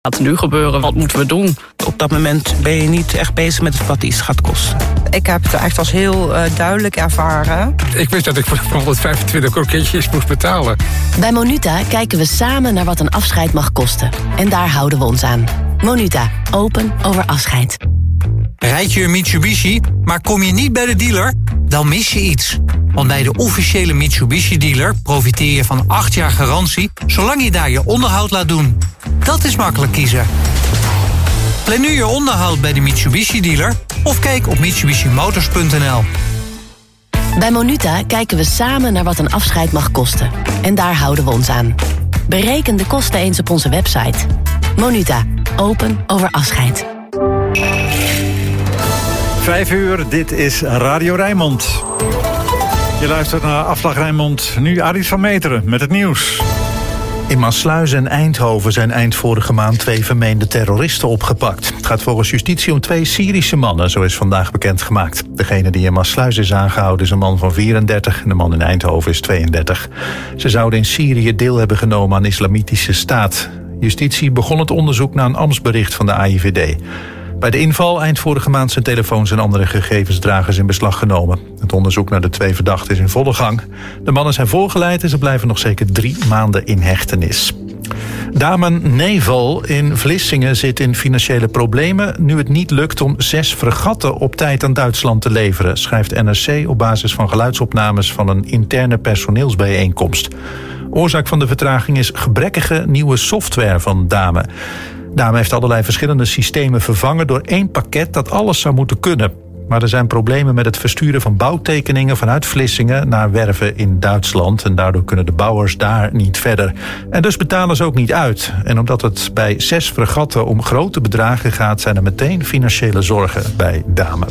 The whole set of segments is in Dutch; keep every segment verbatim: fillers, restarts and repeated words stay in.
Wat nu gebeuren, wat moeten we doen? Op dat moment ben je niet echt bezig met wat iets gaat kosten. Ik heb het echt als heel uh, duidelijk ervaren. Ik wist dat ik voor honderdvijfentwintig kroketjes moest betalen. Bij Monuta kijken we samen naar wat een afscheid mag kosten. En daar houden we ons aan. Monuta, open over afscheid. Rijd je een Mitsubishi, maar kom je niet bij de dealer? Dan mis je iets. Want bij de officiële Mitsubishi-dealer profiteer je van acht jaar garantie... zolang je daar je onderhoud laat doen. Dat is makkelijk kiezen. Plan nu je onderhoud bij de Mitsubishi-dealer... of kijk op mitsubishi motors punt n l. Bij Monuta kijken we samen naar wat een afscheid mag kosten. En daar houden we ons aan. Bereken de kosten eens op onze website. Monuta, open over afscheid. Vijf uur, dit is Radio Rijnmond. Je luistert naar Afslag Rijnmond. Nu Aris van Meteren met het nieuws. In Maassluis en Eindhoven zijn eind vorige maand twee vermeende terroristen opgepakt. Het gaat volgens justitie om twee Syrische mannen, zo is vandaag bekendgemaakt. Degene die in Maassluis is aangehouden is een man van vierendertig... en de man in Eindhoven is tweeëndertig. Ze zouden in Syrië deel hebben genomen aan de Islamitische Staat. Justitie begon het onderzoek na een ambtsbericht van de A I V D. Bij de inval eind vorige maand zijn telefoons en andere gegevensdragers in beslag genomen. Het onderzoek naar de twee verdachten is in volle gang. De mannen zijn voorgeleid en ze blijven nog zeker drie maanden in hechtenis. Damen Nevel in Vlissingen zit in financiële problemen... nu het niet lukt om zes fregatten op tijd aan Duitsland te leveren... schrijft N R C op basis van geluidsopnames van een interne personeelsbijeenkomst. Oorzaak van de vertraging is gebrekkige nieuwe software van Dame. Dame heeft allerlei verschillende systemen vervangen door één pakket dat alles zou moeten kunnen. Maar er zijn problemen met het versturen van bouwtekeningen vanuit Vlissingen naar werven in Duitsland. En daardoor kunnen de bouwers daar niet verder. En dus betalen ze ook niet uit. En omdat het bij zes fregatten om grote bedragen gaat, zijn er meteen financiële zorgen bij Dame.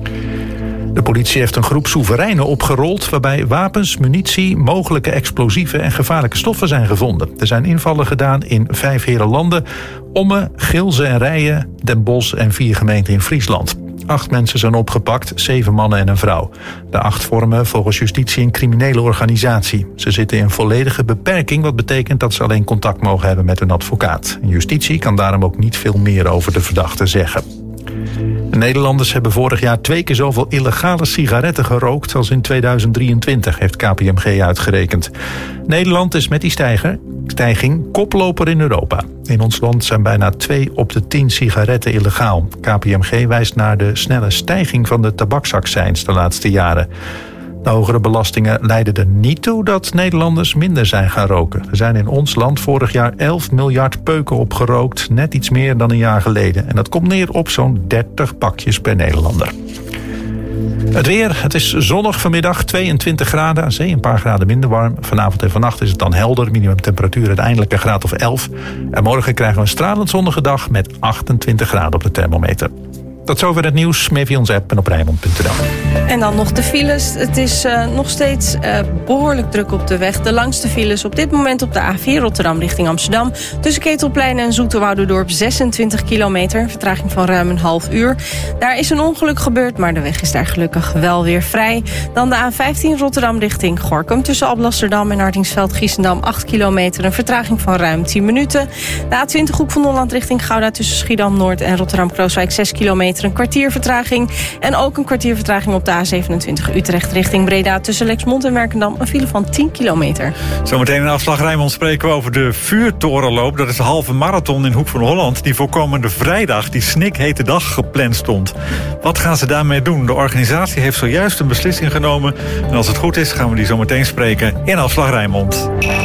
De politie heeft een groep soevereinen opgerold waarbij wapens, munitie, mogelijke explosieven en gevaarlijke stoffen zijn gevonden. Er zijn invallen gedaan in vijf herenlanden, Ommen, Gilze en Rijen, Den Bosch en vier gemeenten in Friesland. Acht mensen zijn opgepakt, zeven mannen en een vrouw. De acht vormen volgens justitie een criminele organisatie. Ze zitten in volledige beperking, wat betekent dat ze alleen contact mogen hebben met hun advocaat. Justitie kan daarom ook niet veel meer over de verdachten zeggen. De Nederlanders hebben vorig jaar twee keer zoveel illegale sigaretten gerookt als in tweeduizend drieëntwintig, heeft K P M G uitgerekend. Nederland is met die stijger, stijging koploper in Europa. In ons land zijn bijna twee op de tien sigaretten illegaal. K P M G wijst naar de snelle stijging van de tabaksaccijns de laatste jaren. De hogere belastingen leiden er niet toe dat Nederlanders minder zijn gaan roken. Er zijn in ons land vorig jaar elf miljard peuken opgerookt, net iets meer dan een jaar geleden. En dat komt neer op zo'n dertig pakjes per Nederlander. Het weer, het is zonnig vanmiddag, tweeëntwintig graden, aan zee een paar graden minder warm. Vanavond en vannacht is het dan helder, minimumtemperatuur uiteindelijk een graad of elf. En morgen krijgen we een stralend zonnige dag met achtentwintig graden op de thermometer. Tot zover het nieuws, meer via onze app en op Rijnmond punt n l. En dan nog de files. Het is uh, nog steeds uh, behoorlijk druk op de weg. De langste files op dit moment op de A vier Rotterdam richting Amsterdam. Tussen Ketelplein en Zoeterwouderdorp zesentwintig kilometer. Vertraging van ruim een half uur. Daar is een ongeluk gebeurd, maar de weg is daar gelukkig wel weer vrij. Dan de A vijftien Rotterdam richting Gorinchem. Tussen Alblasserdam en Hardingsveld-Giessendam acht kilometer. Een vertraging van ruim tien minuten. De A twintig Hoek van Holland richting Gouda tussen Schiedam-Noord en Rotterdam-Krooswijk zes kilometer. Een kwartier vertraging. En ook een kwartier vertraging op de A zevenentwintig Utrecht richting Breda. Tussen Lexmond en Werkendam een file van tien kilometer. Zometeen in Afslag Rijnmond spreken we over de vuurtorenloop. Dat is de halve marathon in Hoek van Holland die voor komende vrijdag, die snikhete dag, gepland stond. Wat gaan ze daarmee doen? De organisatie heeft zojuist een beslissing genomen. En als het goed is gaan we die zometeen spreken in Afslag Rijnmond.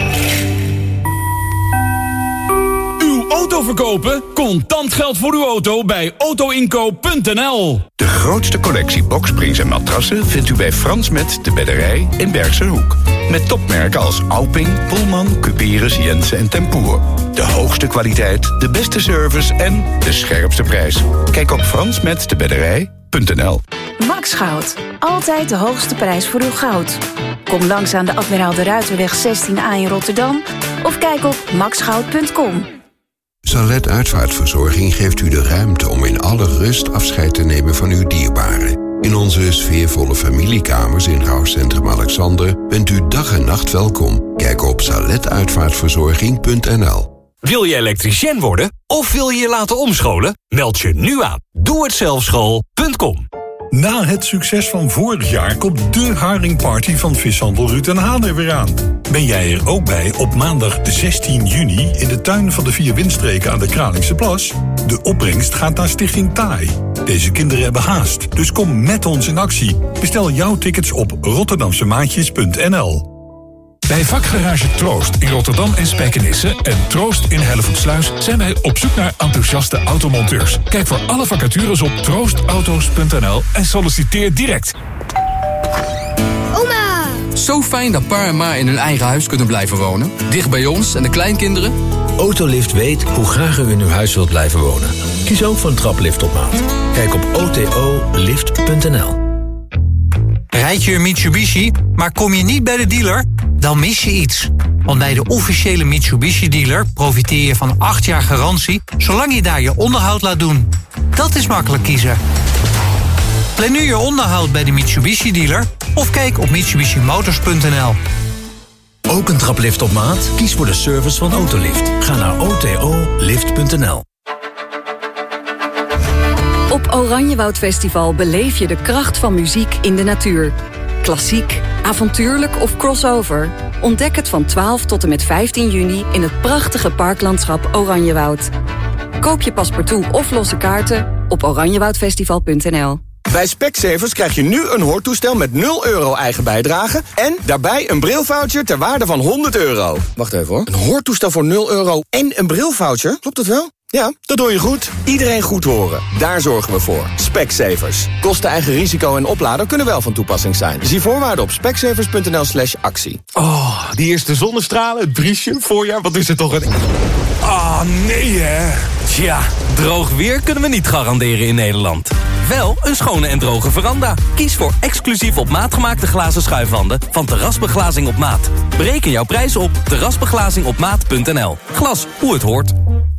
Auto verkopen? Contant geld voor uw auto bij auto inkoop punt n l. De grootste collectie boksprings en matrassen vindt u bij Frans Met de Bedderij in Bergse Hoek. Met topmerken als Auping, Pullman, Cuperus, Jensen en Tempoer. De hoogste kwaliteit, de beste service en de scherpste prijs. Kijk op frans met de bedderij punt n l. Max Goud. Altijd de hoogste prijs voor uw goud. Kom langs aan de Admiraal de Ruiterweg zestien A in Rotterdam of kijk op max goud punt com. Salet Uitvaartverzorging geeft u de ruimte om in alle rust afscheid te nemen van uw dierbaren. In onze sfeervolle familiekamers in rouwcentrum Alexander bent u dag en nacht welkom. Kijk op salet uitvaartverzorging punt n l. Wil je elektricien worden? Of wil je je laten omscholen? Meld je nu aan. doe het zelf school punt com. Na het succes van vorig jaar komt de haringparty van vishandel Ruud en Haan er weer aan. Ben jij er ook bij op maandag zestien juni in de tuin van de vier windstreken aan de Kralingse Plas? De opbrengst gaat naar Stichting T A I. Deze kinderen hebben haast, dus kom met ons in actie. Bestel jouw tickets op rotterdamsemaatjes punt n l. Bij vakgarage Troost in Rotterdam en Spijkenisse en Troost in Hellevoetsluis zijn wij op zoek naar enthousiaste automonteurs. Kijk voor alle vacatures op troostauto's punt n l en solliciteer direct. Oma! Zo fijn dat pa en ma in hun eigen huis kunnen blijven wonen. Dicht bij ons en de kleinkinderen. Autolift weet hoe graag u in uw huis wilt blijven wonen. Kies ook voor een traplift op maat. Kijk op o t o lift punt n l. Rijd je een Mitsubishi, maar kom je niet bij de dealer? Dan mis je iets. Want bij de officiële Mitsubishi-dealer profiteer je van acht jaar garantie, zolang je daar je onderhoud laat doen. Dat is makkelijk kiezen. Plan nu je onderhoud bij de Mitsubishi-dealer of kijk op mitsubishi motors punt n l. Ook een traplift op maat? Kies voor de service van Autolift. Ga naar o t o lift punt n l. Op Oranjewoud Festival beleef je de kracht van muziek in de natuur. Klassiek, avontuurlijk of crossover. Ontdek het van twaalf tot en met vijftien juni in het prachtige parklandschap Oranjewoud. Koop je paspartout of losse kaarten op oranjewoudfestival punt n l. Bij Specsavers krijg je nu een hoortoestel met nul euro eigen bijdrage en daarbij een brilvoucher ter waarde van honderd euro. Wacht even hoor. Een hoortoestel voor nul euro en een brilvoucher? Klopt dat wel? Ja, dat hoor je goed. Iedereen goed horen. Daar zorgen we voor. Specsavers. Kosten, eigen risico en oplader kunnen wel van toepassing zijn. Zie voorwaarden op specsavers punt n l slash actie. Oh, die eerste zonnestralen, het briesje, voorjaar, wat is het toch een... Ah, oh, nee hè. Tja, droog weer kunnen we niet garanderen in Nederland. Wel een schone en droge veranda. Kies voor exclusief op maat gemaakte glazen schuifwanden van Terrasbeglazing op maat. Bereken jouw prijs op terrasbeglazing op maat punt n l. Glas hoe het hoort.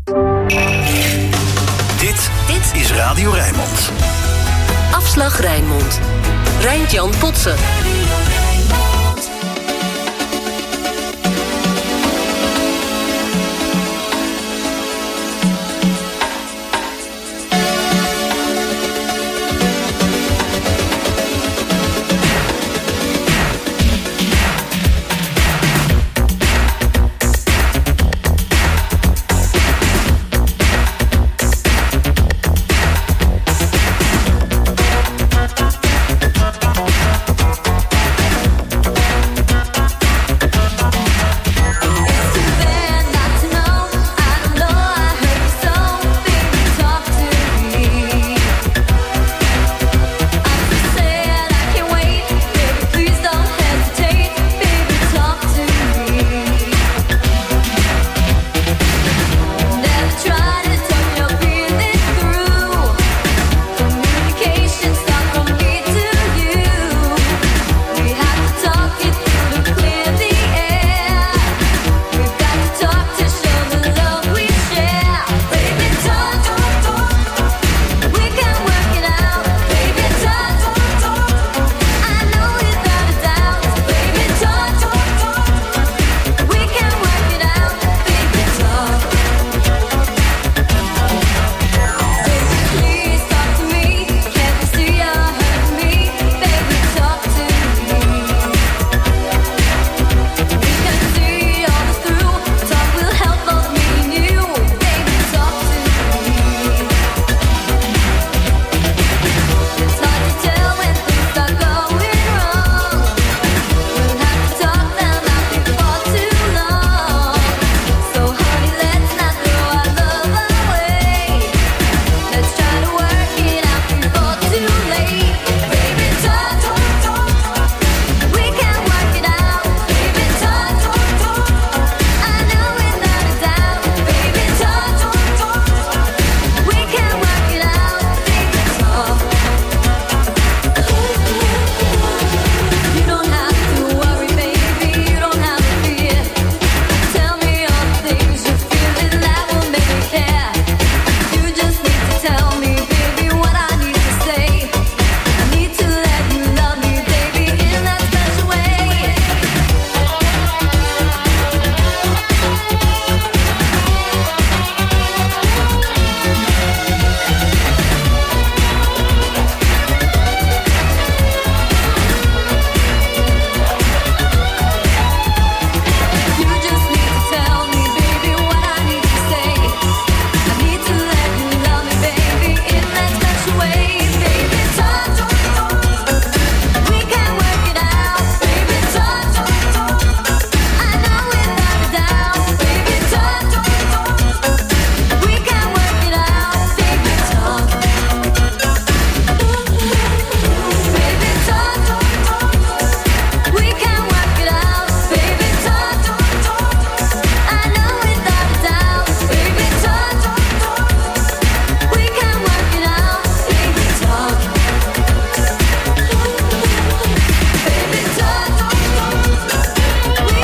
Dit, dit is Radio Rijnmond. Afslag Rijnmond. Rijntjan Potsen.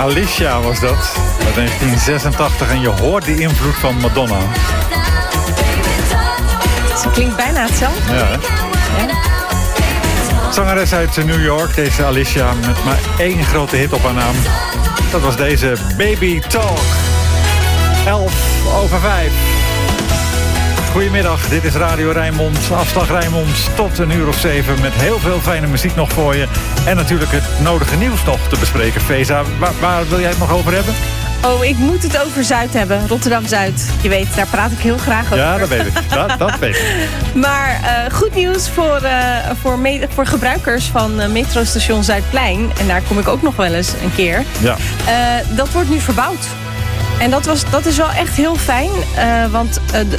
Alicia was dat. Uit negentien zesentachtig en je hoort die invloed van Madonna. Ze klinkt bijna hetzelfde. Ja, hè? Ja. Zangeres uit New York, deze Alicia, met maar één grote hit op haar naam. Dat was deze Baby Talk. elf over vijf. Goedemiddag, dit is Radio Rijnmond, afslag Rijnmond tot een uur of zeven met heel veel fijne muziek nog voor je. En natuurlijk het nodige nieuws nog te bespreken. Feza, waar, waar wil jij het nog over hebben? Oh, ik moet het over Zuid hebben, Rotterdam-Zuid. Je weet, daar praat ik heel graag over. Ja, dat weet ik. Dat, dat weet ik. Maar uh, goed nieuws voor, uh, voor, me- voor gebruikers van uh, metrostation Zuidplein. En daar kom ik ook nog wel eens een keer. Ja. Uh, dat wordt nu verbouwd. En dat, was, dat is wel echt heel fijn. Uh, want uh, de,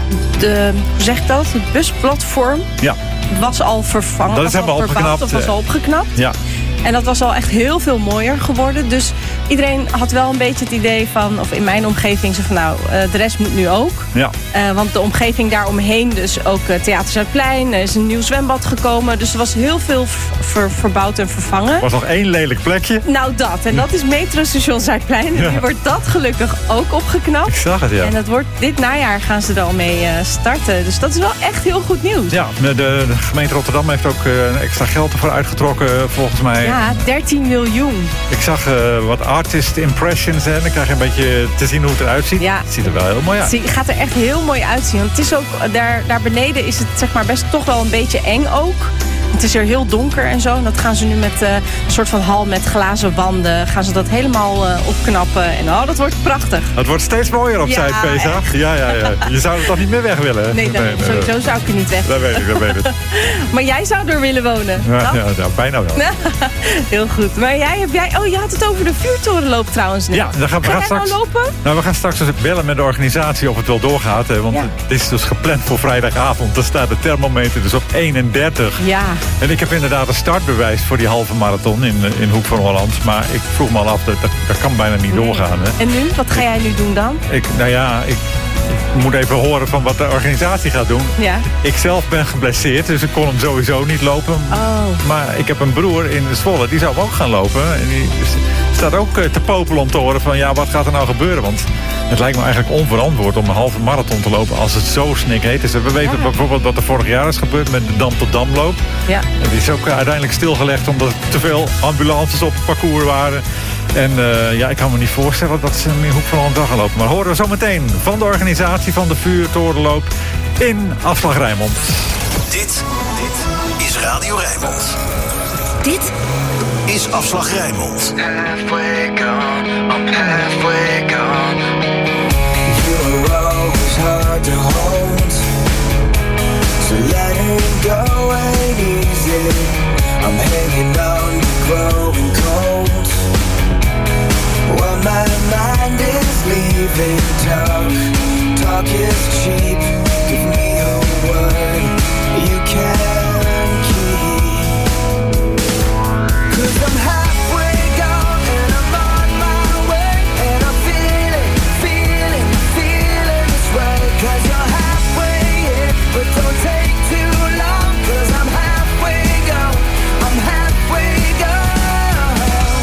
de, hoe zeg ik dat? Het busplatform ja. was al vervangen. Dat is helemaal opgeknapt. Dat was al opgeknapt. Ja. En dat was al echt heel veel mooier geworden. Dus iedereen had wel een beetje het idee van, of in mijn omgeving, zo van nou, uh, de rest moet nu ook. Ja. Uh, want de omgeving daaromheen, dus ook uh, Theater Zuidplein, er is een nieuw zwembad gekomen. Dus er was heel veel ver, verbouwd en vervangen. Er was nog één lelijk plekje. Nou dat, en dat is metrostation Zuidplein. En Ja. nu wordt dat gelukkig ook opgeknapt. Ik zag het, ja. En dat wordt, dit najaar gaan ze er al mee uh, starten. Dus dat is wel echt heel goed nieuws. Ja, de, de gemeente Rotterdam heeft ook uh, extra geld ervoor uitgetrokken, volgens mij. Ja, dertien miljoen. Ik zag uh, wat artist impressions en dan krijg je een beetje te zien hoe het eruit ziet. Ja. Het ziet er wel heel mooi uit. Het gaat er echt heel mooi uitzien. Want het is ook, daar, daar beneden is het zeg maar best toch wel een beetje eng ook. Het is er heel donker en zo. En dat gaan ze nu met uh, een soort van hal met glazen wanden. Gaan ze dat helemaal uh, opknappen. En oh, dat wordt prachtig. Het wordt steeds mooier op Ja, Zuid-Peza. Ja, ja, ja. Je zou er toch niet meer weg willen? Nee, dan, nee, nee, sowieso nee. zou ik er niet weg. Dat weet ik, dat weet ik. Maar jij zou er willen wonen. Ja, toch? ja, ja, bijna wel. Heel goed. Maar jij, heb jij... Oh, je had het over de vuurtorenloop trouwens net. Ja, dan gaan we Ga gaan jij straks. nou lopen? Nou, we gaan straks dus bellen met de organisatie of het wel doorgaat. Hè, want Ja. het is dus gepland voor vrijdagavond. Dan staat de thermometer dus op eenendertig. Ja. En ik heb inderdaad een startbewijs voor die halve marathon in, in Hoek van Holland. Maar ik vroeg me al af, dat, dat, dat kan bijna niet doorgaan. Hè. En nu? Wat ga jij nu doen dan? Ik, nou ja, ik, ik moet even horen van wat de organisatie gaat doen. Ja. Ik zelf ben geblesseerd, dus ik kon hem sowieso niet lopen. Oh. Maar ik heb een broer in Zwolle, die zou hem ook gaan lopen. En die staat ook te popelen om te horen van, ja, wat gaat er nou gebeuren? Want het lijkt me eigenlijk onverantwoord om een halve marathon te lopen als het zo snikheet is. We weten Ja. bijvoorbeeld wat er vorig jaar is gebeurd met de Dam-tot-Damloop. Ja. En die is ook uiteindelijk stilgelegd omdat er te veel ambulances op het parcours waren. En uh, ja, ik kan me niet voorstellen dat ze hem in Hoek van Holland gaan lopen. Maar horen we zo meteen van de organisatie van de vuurtorenloop in Afslag Rijnmond. Dit, dit is Radio Rijnmond. Dit is Afslag Rijnmond. Halfway gone, I'm halfway gone. You were always hard to hold, so letting go ain't easy. I'm hanging on to growing cold. While my mind is leaving, talk, talk is cheap. Give me a word you can keep. 'Cause I'm halfway gone and I'm on my way, and I'm feeling, feeling, feeling this way. 'Cause you're halfway in, but don't take too long. 'Cause I'm halfway gone, I'm halfway gone.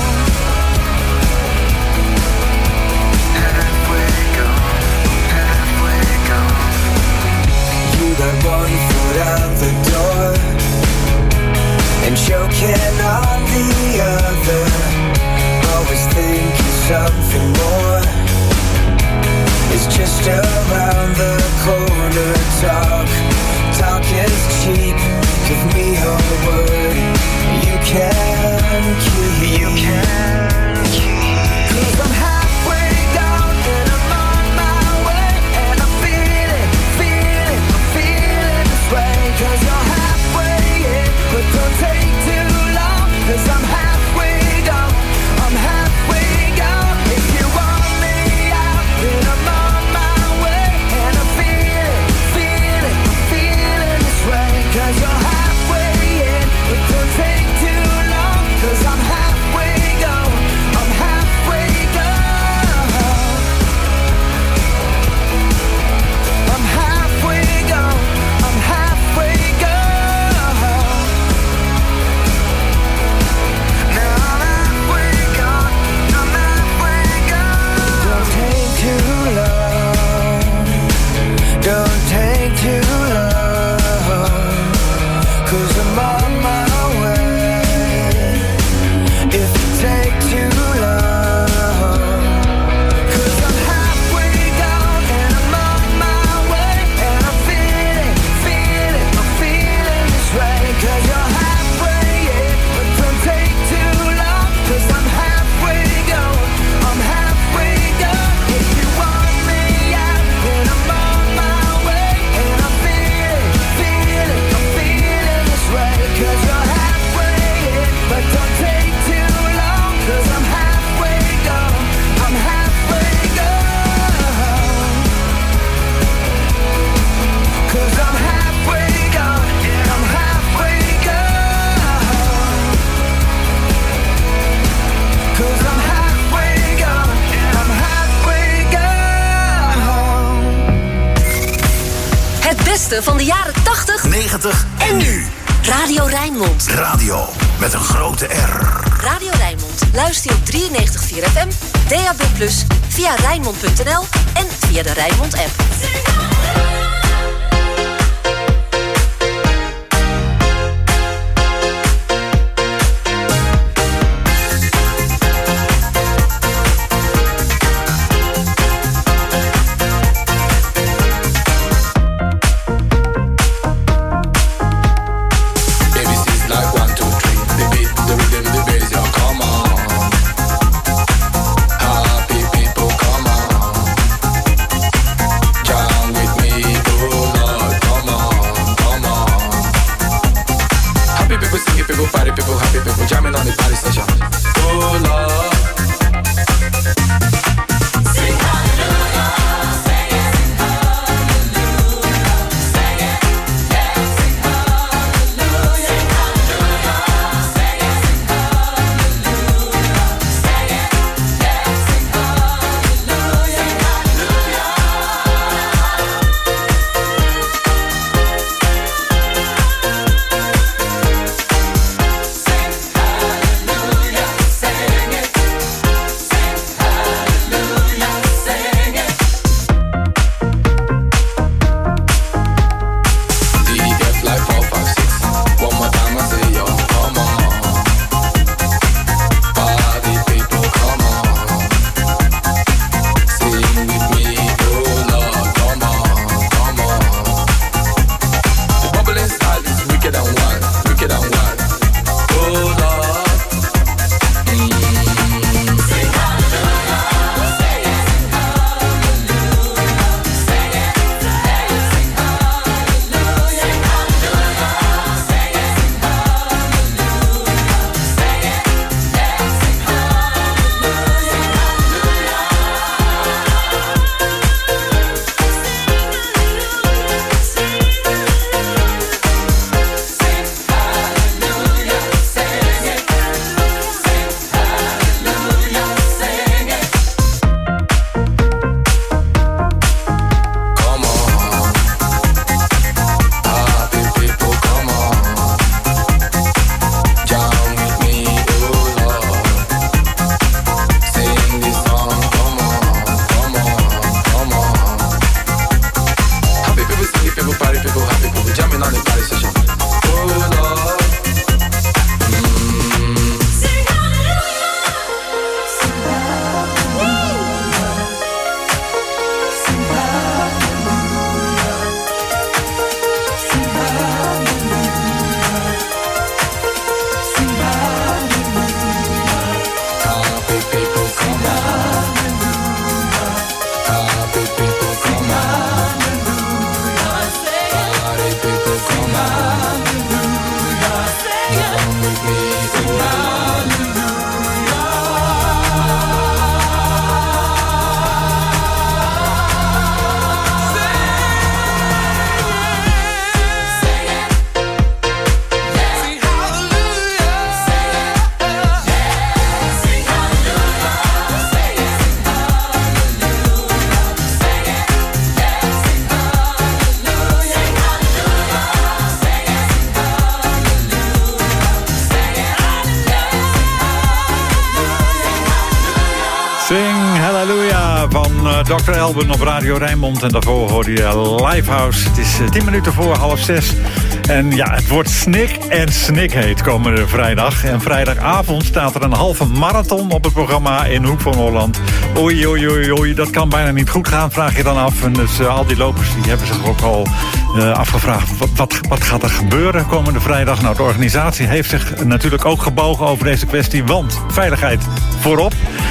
Halfway gone, halfway gone. You got one foot out the door and choking on the other, always thinking something more is just around the corner. Talk, talk is cheap. Give me a word you can keep. You can keep. 'Cause I'm halfway gone and I'm on my way, and I'm feeling, feeling, feeling this way. 'Cause you're halfway in, but don't take too long. 'Cause I'm halfway gone, I'm halfway gone. If you want me out, then I'm on my way, and I'm feeling, feeling, Het beste van de jaren tachtig, negentig en nu. Radio Rijnmond. Radio met een grote R. Radio Rijnmond. Luister je op drieënnegentig komma vier F M, D A B plus, via Rijnmond punt n l en via de Rijnmond app. dokter Elben op Radio Rijnmond. En daarvoor hoorde je Lifehouse. Het is tien minuten voor half zes. En ja, het wordt snik en snikheet komende vrijdag. En vrijdagavond staat er een halve marathon op het programma in Hoek van Holland. Oei, oei, oei, oei, dat kan bijna niet goed gaan, vraag je dan af. En dus uh, al die lopers die hebben zich ook al uh, afgevraagd... Wat, wat, wat gaat er gebeuren komende vrijdag? Nou, de organisatie heeft zich natuurlijk ook gebogen over deze kwestie. Want veiligheid voorop.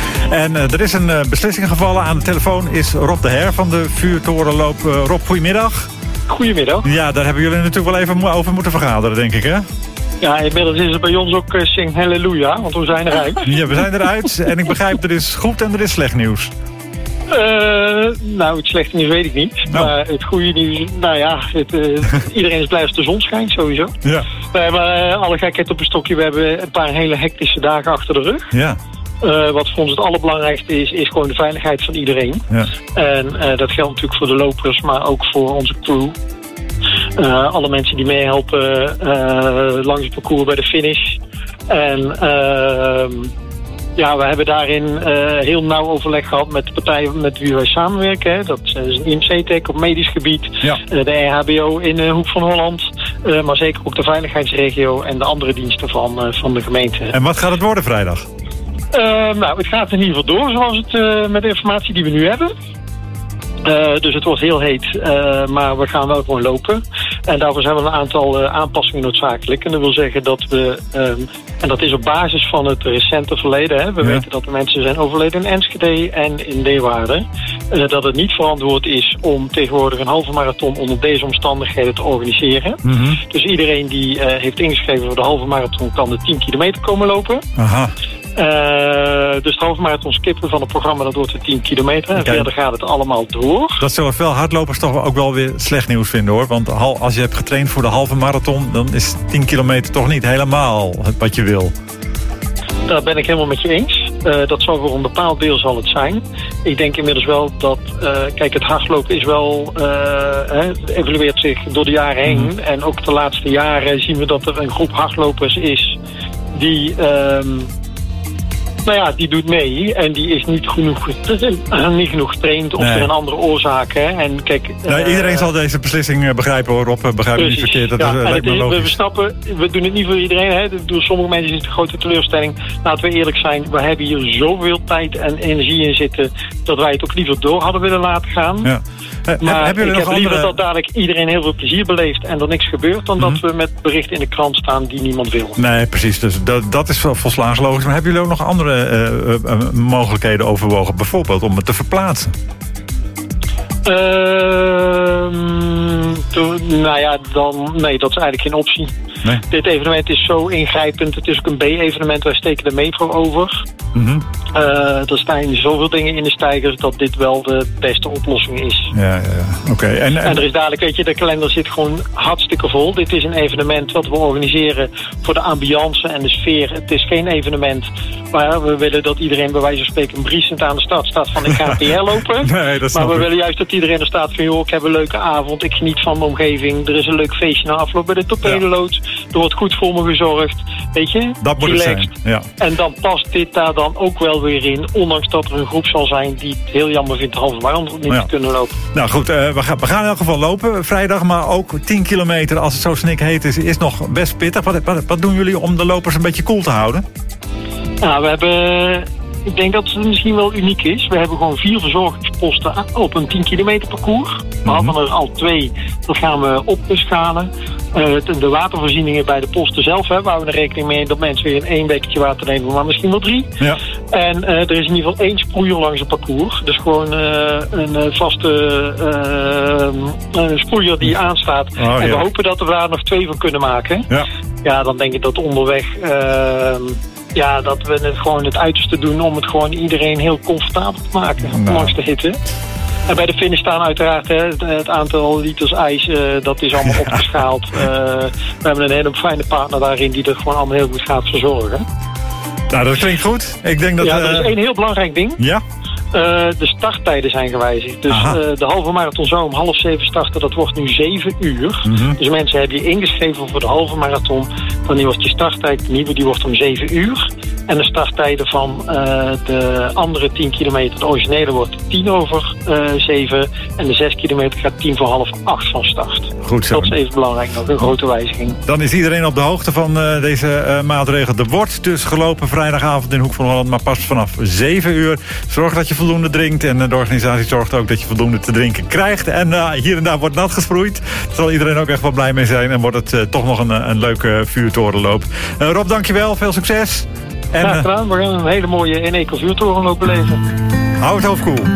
En uh, er is een uh, beslissing gevallen. Aan de telefoon is Rob de Her van de Vuurtorenloop. Uh, Rob, goedemiddag. Goedemiddag. Ja, daar hebben jullie natuurlijk wel even over moeten vergaderen, denk ik, hè? Ja, inmiddels is het bij ons ook uh, Sing Halleluja, want we zijn eruit. Ja, we zijn eruit. En ik begrijp, er is goed en er is slecht nieuws. Uh, nou, het slechte nieuws weet ik niet. Nou. Maar het goede nieuws, nou ja, het, uh, iedereen is blij als de zon schijnt, sowieso. Ja. We hebben uh, alle gekheid op een stokje. We hebben een paar hele hectische dagen achter de rug. Ja. Uh, wat voor ons het allerbelangrijkste is, is gewoon de veiligheid van iedereen. Ja. En uh, dat geldt natuurlijk voor de lopers, maar ook voor onze crew. Uh, alle mensen die meehelpen uh, langs het parcours bij de finish. En uh, ja, we hebben daarin uh, heel nauw overleg gehad met de partijen met wie wij samenwerken. Hè. Dat is een I M C-tech op medisch gebied, ja. uh, de E H B O in de Hoek van Holland. Uh, maar zeker ook de veiligheidsregio en de andere diensten van, uh, van de gemeente. En wat gaat het worden vrijdag? Uh, nou, het gaat in ieder geval door zoals het uh, met de informatie die we nu hebben. Uh, dus het wordt heel heet, uh, maar we gaan wel gewoon lopen. En daarvoor zijn we een aantal uh, aanpassingen noodzakelijk. En dat wil zeggen dat we, um, en dat is op basis van het recente verleden. Hè, we ja. weten dat er mensen zijn overleden in Enschede en in Leeuwarden. Uh, dat het niet verantwoord is om tegenwoordig een halve marathon onder deze omstandigheden te organiseren. Mm-hmm. Dus iedereen die uh, heeft ingeschreven voor de halve marathon kan de tien kilometer komen lopen. Aha. Uh, dus de halve marathon skippen van het programma, dat wordt de tien kilometer. En okay. verder gaat het allemaal door. Dat zullen veel hardlopers toch ook wel weer slecht nieuws vinden, hoor. Want als je hebt getraind voor de halve marathon, dan is tien kilometer toch niet helemaal wat je wil. Daar ben ik helemaal met je eens. Uh, dat zal voor een bepaald deel zal het zijn. Ik denk inmiddels wel dat, uh, kijk, het hardlopen is wel, uh, hè, evolueert zich door de jaren heen. Mm-hmm. En ook de laatste jaren zien we dat er een groep hardlopers is die... Um, Nou ja, die doet mee en die is niet genoeg getraind, niet genoeg getraind of nee. er een andere oorzaak. Hè. En kijk, nou, iedereen uh, zal deze beslissing begrijpen, hoor. Rob, begrijp me niet verkeerd. Dat ja, is, uh, lijkt me logisch. We snappen, we doen het niet voor iedereen. Hè. Door sommige mensen is het een grote teleurstelling. Laten we eerlijk zijn, we hebben hier zoveel tijd en energie in zitten dat wij het ook liever door hadden willen laten gaan. Ja. Uh, maar heb, heb ik heb liever andere... dat dadelijk iedereen heel veel plezier beleeft en er niks gebeurt, dan mm-hmm. dat we met berichten in de krant staan die niemand wil. Nee, precies. Dus dat, dat is volslagen logisch. Maar hebben jullie ook nog andere uh, uh, mogelijkheden overwogen? Bijvoorbeeld om het te verplaatsen? Uh, to, nou ja, dan, nee, dat is eigenlijk geen optie. Nee. Dit evenement is zo ingrijpend. Het is ook een B-evenement. Wij steken de metro over. Mm-hmm. Uh, er staan zoveel dingen in de steigers dat dit wel de beste oplossing is. Ja, ja, ja. Okay. En, en... en er is dadelijk, weet je, de kalender zit gewoon hartstikke vol. Dit is een evenement wat we organiseren voor de ambiance en de sfeer. Het is geen evenement waar we willen dat iedereen bij wijze van spreken briesend aan de start staat van ik ga P R lopen. Nee, dat maar we ik. willen juist dat iedereen er staat van joh, ik heb een leuke avond, ik geniet van mijn omgeving. Er is een leuk feestje na afloop bij de torpedoloods. Ja. Er wordt goed voor me gezorgd. Weet je? Dat moet relaxed. Het zijn, ja. En dan past dit daar dan ook wel weer in. Ondanks dat er een groep zal zijn die het heel jammer vindt de halve marathon niet ja. te kunnen lopen. Nou goed, uh, we, gaan, we gaan in elk geval lopen vrijdag. Maar ook tien kilometer als het zo snikheet is, is nog best pittig. Wat, wat, wat doen jullie om de lopers een beetje koel te houden? Nou, we hebben... Ik denk dat het misschien wel uniek is. We hebben gewoon vier verzorgingsposten op een tien kilometer parcours. We mm-hmm. hadden er al twee. Dat gaan we opschalen. Uh, de watervoorzieningen bij de posten zelf, hè, waar we er rekening mee dat mensen weer in één bekertje water nemen, maar misschien wel drie. Ja. En uh, er is in ieder geval één sproeier langs het parcours. Dus gewoon uh, een uh, vaste uh, uh, sproeier die aanstaat. Oh, en ja. we hopen dat we daar nog twee van kunnen maken. Ja, ja dan denk ik dat onderweg... Uh, Ja, dat we het gewoon het uiterste doen om het gewoon iedereen heel comfortabel te maken, nou. ondanks de hitte. En bij de finish staan uiteraard hè, het, het aantal liters ijs, uh, dat is allemaal opgeschaald. Uh, we hebben een hele fijne partner daarin die er gewoon allemaal heel goed gaat verzorgen. Nou, dat klinkt goed. Ik denk dat, ja, er uh... is één heel belangrijk ding. Ja? Uh, de starttijden zijn gewijzigd. Dus uh, de halve marathon zou om half zeven starten. Dat wordt nu zeven uur. Mm-hmm. Dus mensen hebben je ingeschreven voor de halve marathon. Dan wordt je starttijd, de nieuwe, die wordt om zeven uur. En de starttijden van uh, de andere tien kilometer, de originele, wordt tien over zeven. En de zes kilometer gaat tien voor half acht van start. Goed zo. Dat is even belangrijk, nog een grote wijziging. Dan is iedereen op de hoogte van uh, deze uh, maatregel. Er wordt dus gelopen vrijdagavond in Hoek van Holland, maar pas vanaf zeven uur. Zorg dat je voldoende drinkt. En de organisatie zorgt ook dat je voldoende te drinken krijgt. En uh, hier en daar wordt nat gesproeid. Daar zal iedereen ook echt wel blij mee zijn. En wordt het uh, toch nog een, een leuke vuurtorenloop. Uh, Rob, dankjewel. Veel succes. En, ja, gedaan. We gaan een hele mooie Eneco vuurtorenloop beleven. Hou het hoofd koel.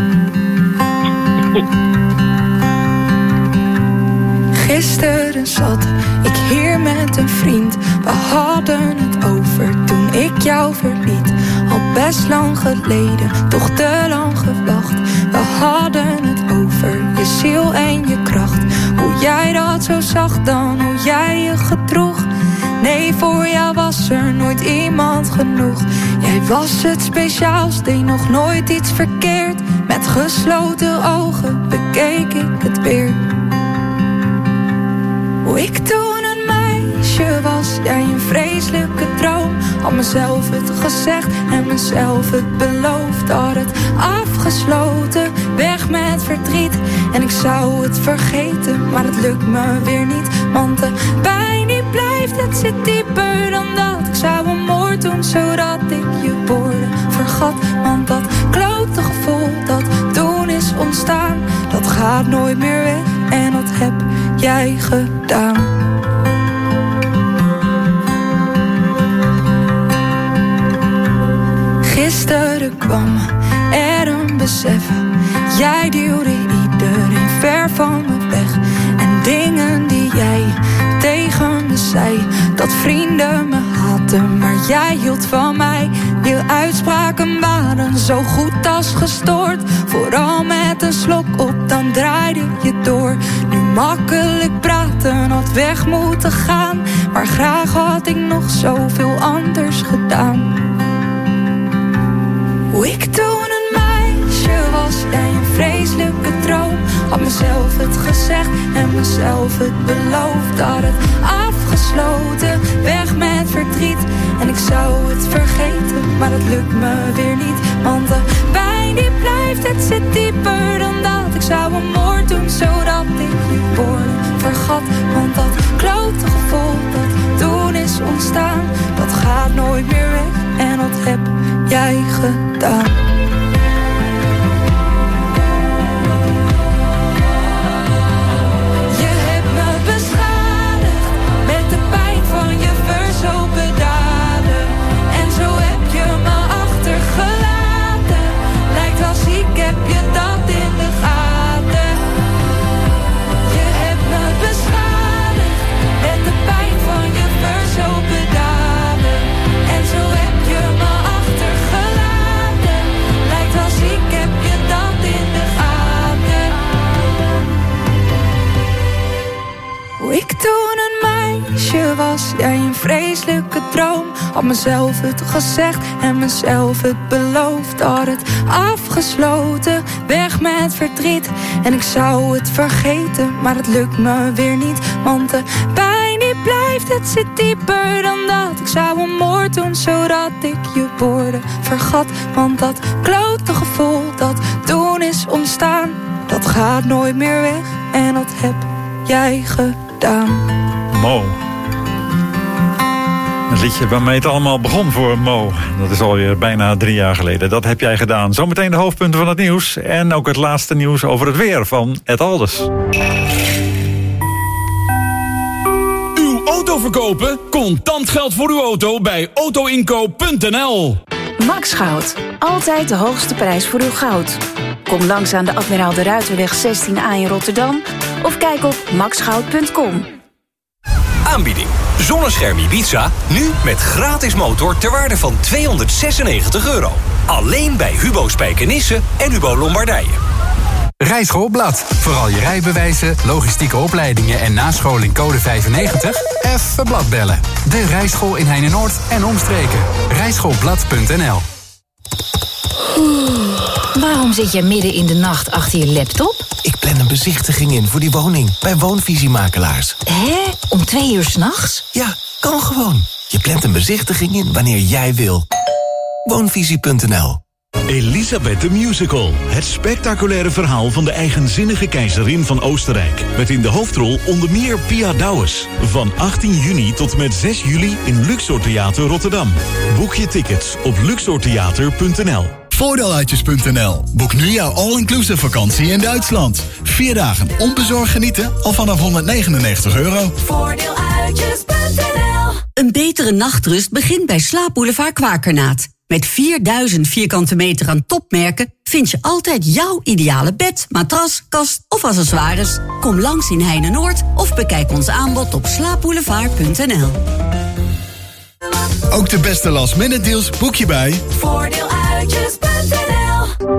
Gisteren zat ik hier met een vriend. We hadden het over toen ik jou verliet. Al best lang geleden, toch te lang gewacht. We hadden het over je ziel en je kracht. Hoe jij dat zo zag dan, hoe jij je gedroeg. Nee, voor jou was er nooit iemand genoeg. Jij was het speciaals, deed nog nooit iets verkeerd. Met gesloten ogen bekeek ik het weer. ik toen een meisje was, jij een vreselijke droom. Had mezelf het gezegd en mezelf het beloofd. Had het afgesloten, weg met verdriet. En ik zou het vergeten, maar het lukt me weer niet. Want de pijn die blijft, het zit dieper dan dat. Ik zou een moord doen, zodat ik je woorden vergat. Want dat klote gevoel dat toen is ontstaan, dat gaat nooit meer weg. En dat heb jij gedaan. Gisteren kwam er een besef. Jij duwde iedereen ver van me weg. En dingen die jij tegen me zei, dat vrienden me haatten, maar jij hield van mij. Je uitspraken waren zo goed als gestoord. Vooral met een slok op, dan draaide je door. Nu makkelijk praten, had weg moeten gaan. Maar graag had ik nog zoveel anders gedaan. Hoe ik toen een meisje was, jij een vreselijke droom. Had mezelf het gezegd en mezelf het beloofd. Had het afgesloten, weg met verdriet. En ik zou het vergeten, maar het lukt me weer niet. Want de pijn die blijft, het zit dieper dan dat. Ik zou een moord doen, zodat ik je woorden vergat. Want dat klote gevoel dat toen is ontstaan, dat gaat nooit meer weg. En dat heb jij gedaan. Je hebt me beschadigd met de pijn van je verzopen daden. En zo heb je me achtergelaten. Lijkt als ik heb je dat in de gaten. Je hebt me beschadigd met de pijn van je verzopen daden. En zo heb je me achtergelaten. Lijkt als ik heb je dat in de gaten. Hoe ik toen een meisje was, jij een vreselijke droom. Had mezelf het gezegd en mezelf het beloofd. Had het afgesloten, weg met verdriet. En ik zou het vergeten, maar het lukt me weer niet. Want de pijn die blijft, het zit dieper dan dat. Ik zou een moord doen, zodat ik je woorden vergat. Want dat klote gevoel dat toen is ontstaan, dat gaat nooit meer weg. En dat heb jij gedaan. Mo. Het liedje waarmee het allemaal begon voor Mo. Dat is alweer bijna drie jaar geleden. Dat heb jij gedaan. Zometeen de hoofdpunten van het nieuws. En ook het laatste nieuws over het weer van Ed Alders. Uw auto verkopen? Contant geld voor uw auto bij auto inkoop punt n l. Max Goud. Altijd de hoogste prijs voor uw goud. Kom langs aan de Admiraal de Ruiterweg zestien A in Rotterdam. Of kijk op max goud punt com. Aanbieding. Zonnescherm Ibiza, nu met gratis motor ter waarde van tweehonderdzesennegentig euro. Alleen bij Hubo Spijkenisse en Hubo Lombardije. Rijschoolblad. Vooral je rijbewijzen, logistieke opleidingen en nascholing code vijfennegentig? Even blad bellen. De Rijschool in Heinenoord en omstreken. rijschoolblad punt n l. Waarom zit jij midden in de nacht achter je laptop? Ik plan een bezichtiging in voor die woning bij Woonvisiemakelaars. Hé? Om twee uur 's nachts? Ja, kan gewoon. Je plant een bezichtiging in wanneer jij wil. Woonvisie punt n l. Elisabeth the Musical. Het spectaculaire verhaal van de eigenzinnige keizerin van Oostenrijk. Met in de hoofdrol onder meer Pia Douwes. Van achttien juni tot en met zes juli in Luxor Theater Rotterdam. Boek je tickets op luxor theater punt n l. Voordeeluitjes punt n l. Boek nu jouw all-inclusive vakantie in Duitsland. Vier dagen onbezorgd genieten al vanaf honderdnegenennegentig euro. Voordeeluitjes punt n l. Een betere nachtrust begint bij Slaapboulevard Kwakernaat. Met vierduizend vierkante meter aan topmerken vind je altijd jouw ideale bed, matras, kast of accessoires. Kom langs in Heinenoord of bekijk ons aanbod op slaapboulevard punt n l. Ook de beste last-minute deals boek je bij Voordeeluitjes punt n l.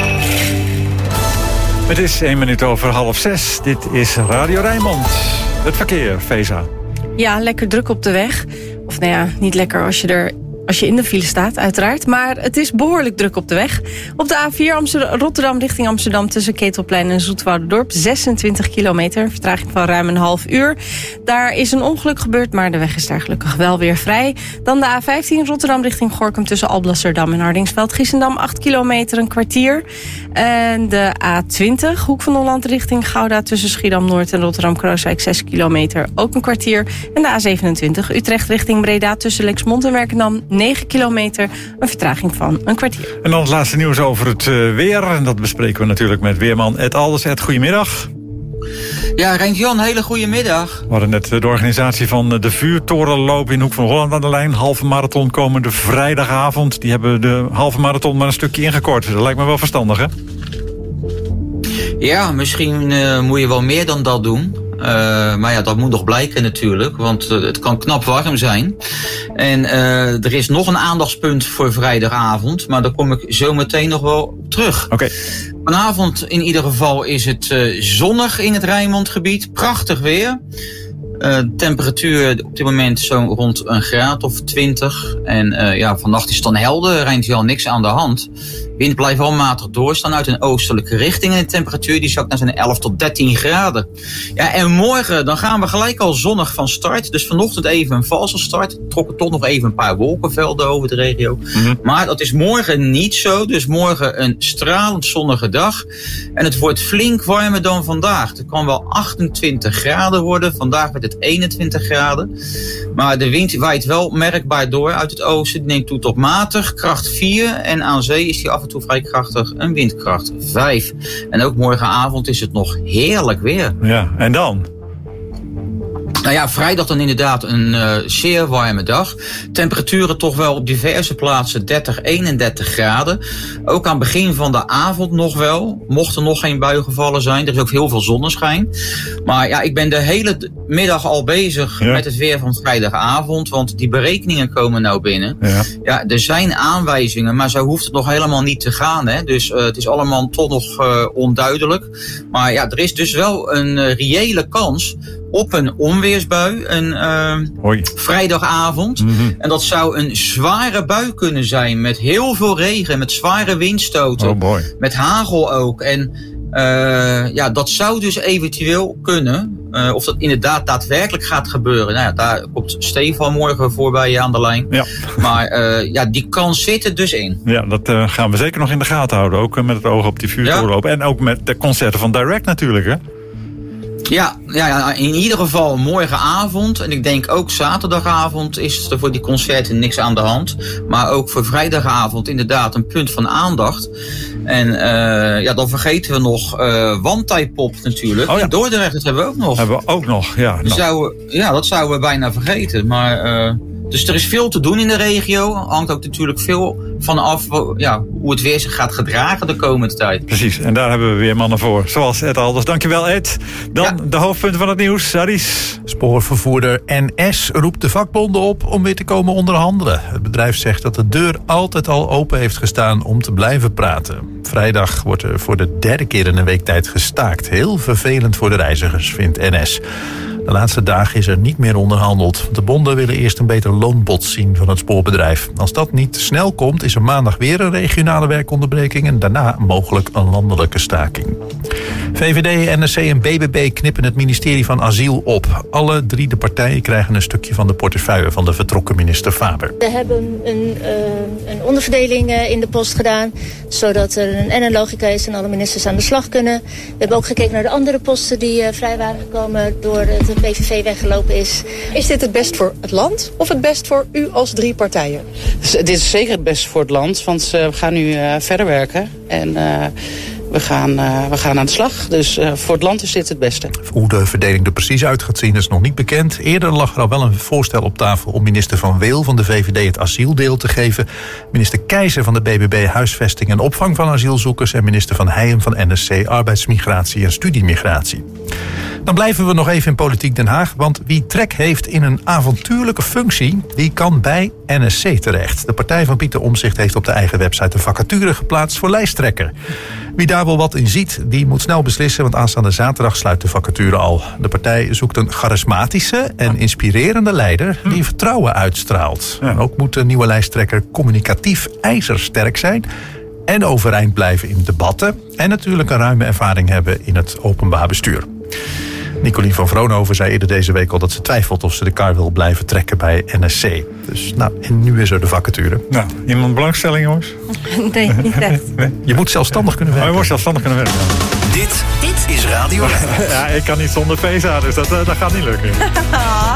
Het is één minuut over half zes. Dit is Radio Rijnmond. Het verkeer, Feza. Ja, lekker druk op de weg. Of nou ja, niet lekker als je er... Als je in de file staat, uiteraard. Maar het is behoorlijk druk op de weg. Op de A vier Amsterdam, Rotterdam richting Amsterdam tussen Ketelplein en Zoetwouderdorp. zesentwintig kilometer, vertraging van ruim een half uur. Daar is een ongeluk gebeurd, maar de weg is daar gelukkig wel weer vrij. Dan de A vijftien Rotterdam richting Gorinchem tussen Alblasserdam en Hardingsveld-Giessendam. acht kilometer, een kwartier. En de A twintig Hoek van Holland richting Gouda tussen Schiedam-Noord en Rotterdam-Krooswijk. zes kilometer, ook een kwartier. En de A zevenentwintig Utrecht richting Breda tussen Lexmond en Werkendam. negen kilometer, een vertraging van een kwartier. En dan het laatste nieuws over het uh, weer. En dat bespreken we natuurlijk met weerman Ed Alders. Ed, goedemiddag. Ja, Reintje-Jan, hele goede middag. We hadden net de organisatie van de vuurtorenloop in Hoek van Holland aan de lijn. Halve marathon komende vrijdagavond. Die hebben de halve marathon maar een stukje ingekort. Dat lijkt me wel verstandig, hè? Ja, misschien uh, moet je wel meer dan dat doen. Uh, maar ja, dat moet nog blijken natuurlijk, want uh, het kan knap warm zijn. En uh, er is nog een aandachtspunt voor vrijdagavond, maar daar kom ik zo meteen nog wel op terug. Oké. Okay. Vanavond in ieder geval is het uh, zonnig in het Rijnmondgebied, prachtig weer. Uh, temperatuur op dit moment zo rond een graad of twintig. En uh, ja, vannacht is het dan helder, Rijntje-Jan, niks aan de hand. Wind blijft wel matig doorstaan uit een oostelijke richting. En de temperatuur die zakt naar zo'n elf tot dertien graden. Ja, en morgen dan gaan we gelijk al zonnig van start. Dus vanochtend even een valse start. Trokken toch nog even een paar wolkenvelden over de regio. Mm-hmm. Maar dat is morgen niet zo. Dus morgen een stralend zonnige dag. En het wordt flink warmer dan vandaag. Het kan wel achtentwintig graden worden. Vandaag werd het eenentwintig graden. Maar de wind waait wel merkbaar door uit het oosten. Die neemt toe tot matig, kracht vier. En aan zee is die af en toe vrij krachtig, een windkracht vijf. En ook morgenavond is het nog heerlijk weer. Ja, en dan? Nou ja, vrijdag dan inderdaad een uh, zeer warme dag. Temperaturen toch wel op diverse plaatsen dertig, eenendertig graden. Ook aan het begin van de avond nog wel. Mocht er nog geen bui gevallen zijn. Er is ook heel veel zonneschijn. Maar ja, ik ben de hele middag al bezig ja. met het weer van vrijdagavond. Want die berekeningen komen nou binnen. Ja, ja er zijn aanwijzingen, maar zo hoeft het nog helemaal niet te gaan. Hè? Dus uh, het is allemaal toch nog uh, onduidelijk. Maar ja, er is dus wel een uh, reële kans op een onweersbui, een uh, vrijdagavond. Mm-hmm. En dat zou een zware bui kunnen zijn met heel veel regen, met zware windstoten, oh boy. Met hagel ook. En uh, ja, dat zou dus eventueel kunnen. Uh, of dat inderdaad daadwerkelijk gaat gebeuren. Nou ja, daar komt Stefan morgen voorbij aan de lijn. Ja. Maar uh, ja, die kans zit er dus in. Ja, dat uh, gaan we zeker nog in de gaten houden. Ook uh, met het oog op die vuurtorenloop. Ja. En ook met de concerten van Direct natuurlijk, hè? Ja, ja, in ieder geval morgenavond en ik denk ook zaterdagavond is er voor die concerten niks aan de hand. Maar ook voor vrijdagavond inderdaad een punt van aandacht. En uh, ja, dan vergeten we nog uh, Wandtijpop natuurlijk. Oh ja. In Dordrecht, dat hebben we ook nog. Hebben we ook nog, ja. Nou. Zouden, ja, dat zouden we bijna vergeten. Maar uh, dus er is veel te doen in de regio. Hangt ook natuurlijk veel van af ja, hoe het weer zich gaat gedragen de komende tijd. Precies, en daar hebben we weer mannen voor. Zoals Ed Alders. Dankjewel, Ed. Dan ja. de hoofdpunten van het nieuws. Aris. Spoorvervoerder N S roept de vakbonden op om weer te komen onderhandelen. Het bedrijf zegt dat de deur altijd al open heeft gestaan om te blijven praten. Vrijdag wordt er voor de derde keer in een week tijd gestaakt. Heel vervelend voor de reizigers, vindt N S. De laatste dagen is er niet meer onderhandeld. De bonden willen eerst een beter loonbod zien van het spoorbedrijf. Als dat niet snel komt, is er maandag weer een regionale werkonderbreking en daarna mogelijk een landelijke staking. V V D, N S C en B B B knippen het ministerie van Asiel op. Alle drie de partijen krijgen een stukje van de portefeuille van de vertrokken minister Faber. We hebben een, uh, een onderverdeling uh, in de post gedaan, zodat er een, en een logica is en alle ministers aan de slag kunnen. We hebben ook gekeken naar de andere posten die uh, vrij waren gekomen door het de P V V weggelopen is. Is dit het best voor het land of het best voor u als drie partijen? Dus dit is zeker het best voor het land, want uh, we gaan nu uh, verder werken. En uh, we, gaan, uh, we gaan aan de slag. Dus uh, voor het land is dit het beste. Hoe de verdeling er precies uit gaat zien is nog niet bekend. Eerder lag er al wel een voorstel op tafel om minister Van Weel van de V V D het asieldeel te geven. Minister Keizer van de B B B huisvesting en opvang van asielzoekers. En minister Van Heijem van N S C arbeidsmigratie en studiemigratie. Dan blijven we nog even in Politiek Den Haag. Want wie trek heeft in een avontuurlijke functie, die kan bij N S C terecht. De partij van Pieter Omtzigt heeft op de eigen website een vacature geplaatst voor lijsttrekker. Wie daar wel wat in ziet, die moet snel beslissen, want aanstaande zaterdag sluit de vacature al. De partij zoekt een charismatische en inspirerende leider die vertrouwen uitstraalt. Ja. Ook moet de nieuwe lijsttrekker communicatief ijzersterk zijn en overeind blijven in debatten en natuurlijk een ruime ervaring hebben in het openbaar bestuur. Nicolien van Vroonhoven zei eerder deze week al dat ze twijfelt of ze de kar wil blijven trekken bij N S C. Dus nou, en nu is er de vacature. Nou, iemand belangstelling, jongens? Nee, niet echt. Nee? Je moet zelfstandig kunnen werken. Oh, je moet zelfstandig kunnen werken. Dit, dit is Radio Rijnmond. Ja, ik kan niet zonder P S A, dus dat, dat gaat niet lukken. Ja.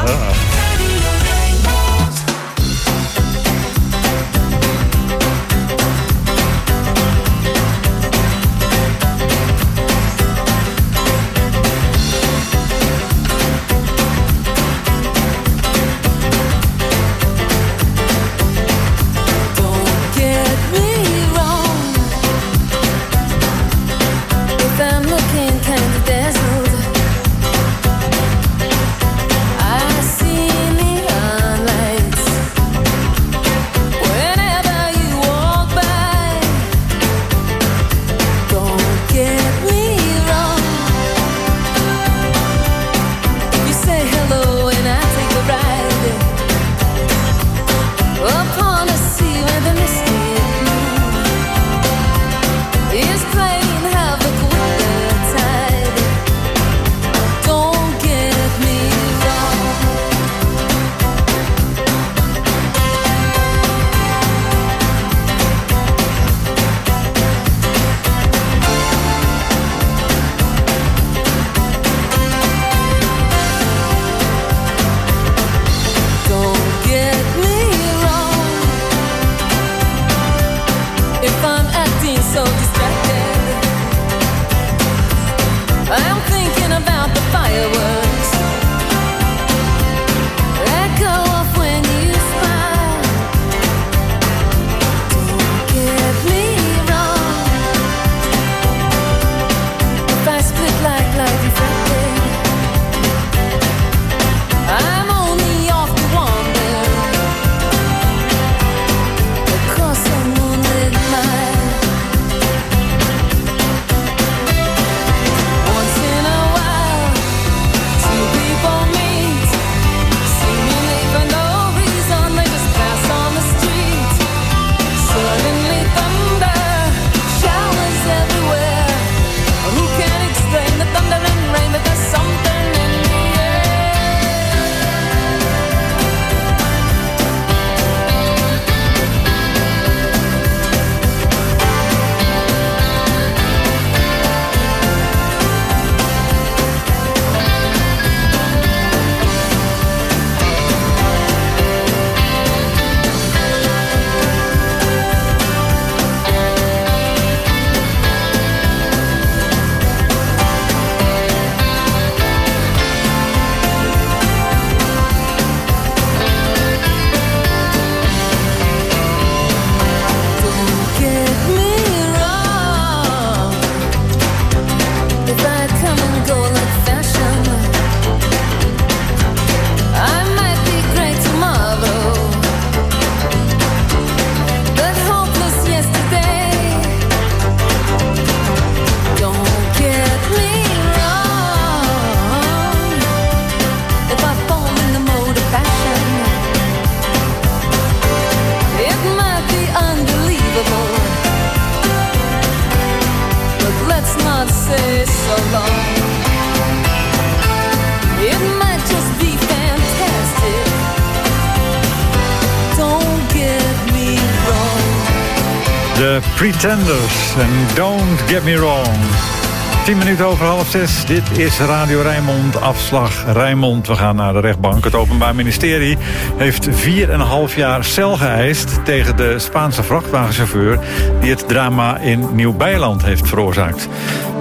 De Pretenders en Don't Get Me Wrong. Tien minuten over half zes. Dit is Radio Rijnmond, afslag Rijnmond. We gaan naar de rechtbank. Het Openbaar Ministerie heeft vier en een half jaar cel geëist tegen de Spaanse vrachtwagenchauffeur die het drama in Nieuw-Beierland heeft veroorzaakt.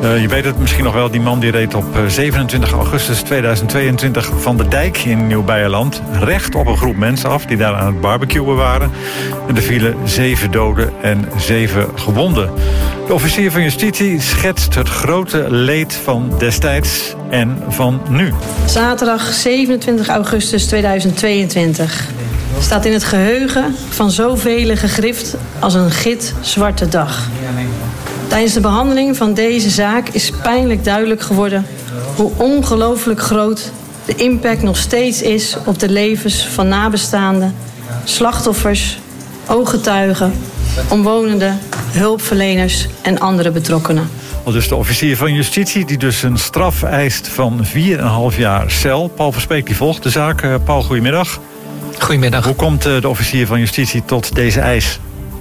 Uh, je weet het misschien nog wel, die man die reed op zevenentwintig augustus tweeduizend tweeëntwintig van de dijk in Nieuw-Beierland recht op een groep mensen af die daar aan het barbecuen waren. En er vielen zeven doden en zeven gewonden. De officier van justitie schetst het grote leed van destijds en van nu. Zaterdag zevenentwintig augustus tweeduizend tweeëntwintig staat in het geheugen van zoveel gegrift als een gitzwarte dag. Tijdens de behandeling van deze zaak is pijnlijk duidelijk geworden hoe ongelooflijk groot de impact nog steeds is op de levens van nabestaanden, slachtoffers, ooggetuigen, omwonenden, hulpverleners en andere betrokkenen. Al dus de officier van justitie die dus een straf eist van vier komma vijf jaar cel. Paul Verspeek die volgt de zaak. Uh, Paul, goedemiddag. Goedemiddag. Hoe komt uh, de officier van justitie tot deze eis?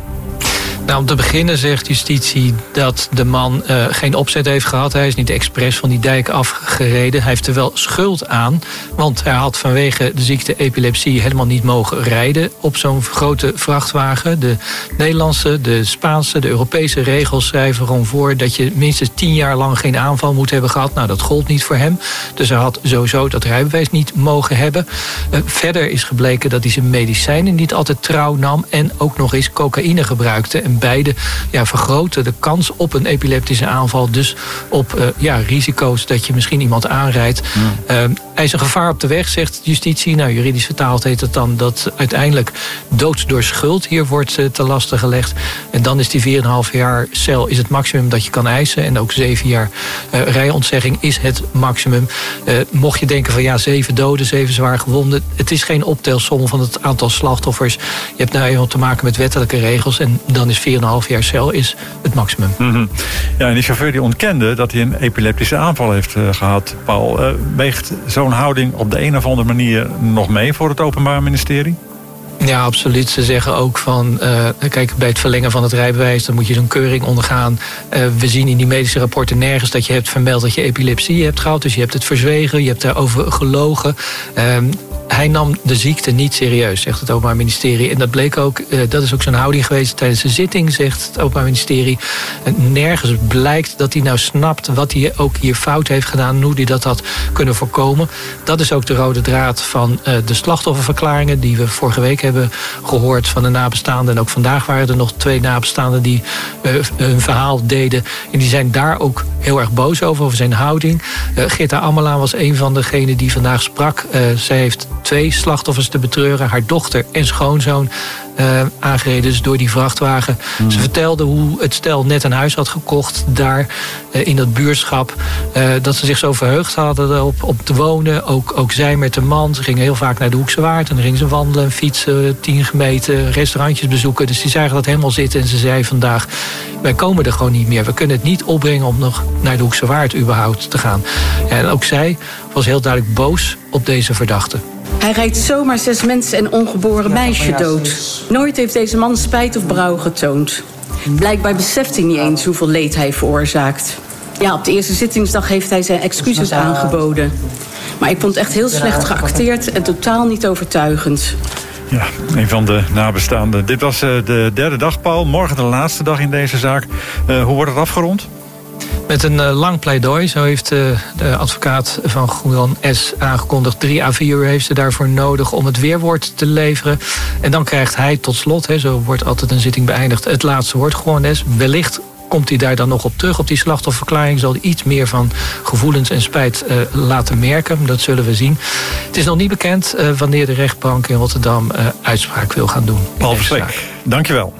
Nou, om te beginnen zegt justitie dat de man uh, geen opzet heeft gehad. Hij is niet expres van die dijk afgereden. Hij heeft er wel schuld aan, want hij had vanwege de ziekte epilepsie helemaal niet mogen rijden op zo'n grote vrachtwagen. De Nederlandse, de Spaanse, de Europese regels schrijven gewoon voor dat je minstens tien jaar lang geen aanval moet hebben gehad. Nou, dat gold niet voor hem. Dus hij had sowieso dat rijbewijs niet mogen hebben. Uh, verder is gebleken dat hij zijn medicijnen niet altijd trouw nam en ook nog eens cocaïne gebruikte. En beide ja, vergroten de kans op een epileptische aanval. Dus op uh, ja, risico's dat je misschien iemand aanrijdt. Ja. Uh, hij is een gevaar op de weg, zegt justitie. Nou, juridisch vertaald heet het dan dat uiteindelijk dood door schuld hier wordt uh, te laste gelegd. En dan is die vier komma vijf jaar cel is het maximum dat je kan eisen. En ook zeven jaar uh, rijontzegging is het maximum. Uh, mocht je denken van ja, zeven doden, zeven zwaar gewonden. Het is geen optelsom van het aantal slachtoffers. Je hebt nou eenmaal te maken met wettelijke regels. En dan is vier komma vijf jaar cel is het maximum. Mm-hmm. Ja, en die chauffeur die ontkende dat hij een epileptische aanval heeft uh, gehad. Paul, uh, weegt zo'n houding op de een of andere manier nog mee voor het Openbaar Ministerie? Ja, absoluut. Ze zeggen ook van, uh, kijk, bij het verlengen van het rijbewijs, dan moet je zo'n keuring ondergaan. Uh, we zien in die medische rapporten nergens dat je hebt vermeld dat je epilepsie hebt gehad. Dus je hebt het verzwegen, je hebt daarover gelogen. Uh, Hij nam de ziekte niet serieus, zegt het Openbaar Ministerie. En dat bleek ook, uh, dat is ook zo'n houding geweest tijdens de zitting, zegt het Openbaar Ministerie. En nergens blijkt dat hij nou snapt wat hij ook hier fout heeft gedaan, hoe hij dat had kunnen voorkomen. Dat is ook de rode draad van uh, de slachtofferverklaringen die we vorige week hebben gehoord van de nabestaanden. En ook vandaag waren er nog twee nabestaanden die uh, hun verhaal deden. En die zijn daar ook heel erg boos over, over zijn houding. Uh, Geerta Ammerlaan was een van degenen die vandaag sprak. Uh, zij heeft twee slachtoffers te betreuren. Haar dochter en schoonzoon uh, aangereden is door die vrachtwagen. Mm. Ze vertelde hoe het stel net een huis had gekocht daar uh, in dat buurtschap. Uh, dat ze zich zo verheugd hadden op, op te wonen. Ook, ook zij met de man. Ze gingen heel vaak naar de Hoekse Waard. En dan gingen ze wandelen, fietsen, tien gemeten, restaurantjes bezoeken. Dus die zagen dat helemaal zitten. En ze zei vandaag, wij komen er gewoon niet meer. We kunnen het niet opbrengen om nog naar de Hoekse Waard überhaupt te gaan. En ook zij was heel duidelijk boos op deze verdachte. Hij rijdt zomaar zes mensen en ongeboren meisje dood. Nooit heeft deze man spijt of berouw getoond. Blijkbaar beseft hij niet eens hoeveel leed hij veroorzaakt. Ja, op de eerste zittingsdag heeft hij zijn excuses aangeboden. Maar ik vond het echt heel slecht geacteerd en totaal niet overtuigend. Ja, een van de nabestaanden. Dit was uh, de derde dag, Paul. Morgen de laatste dag in deze zaak. Uh, hoe wordt het afgerond? Met een uh, lang pleidooi. Zo heeft uh, de advocaat van Juan S. aangekondigd. Drie à vier uur heeft ze daarvoor nodig om het weerwoord te leveren. En dan krijgt hij tot slot, hè, zo wordt altijd een zitting beëindigd, het laatste woord. Juan S. Wellicht komt hij daar dan nog op terug. Op die slachtofferverklaring zal hij iets meer van gevoelens en spijt uh, laten merken. Dat zullen we zien. Het is nog niet bekend uh, wanneer de rechtbank in Rotterdam uh, uitspraak wil gaan doen. Paul Verspeek, dankjewel.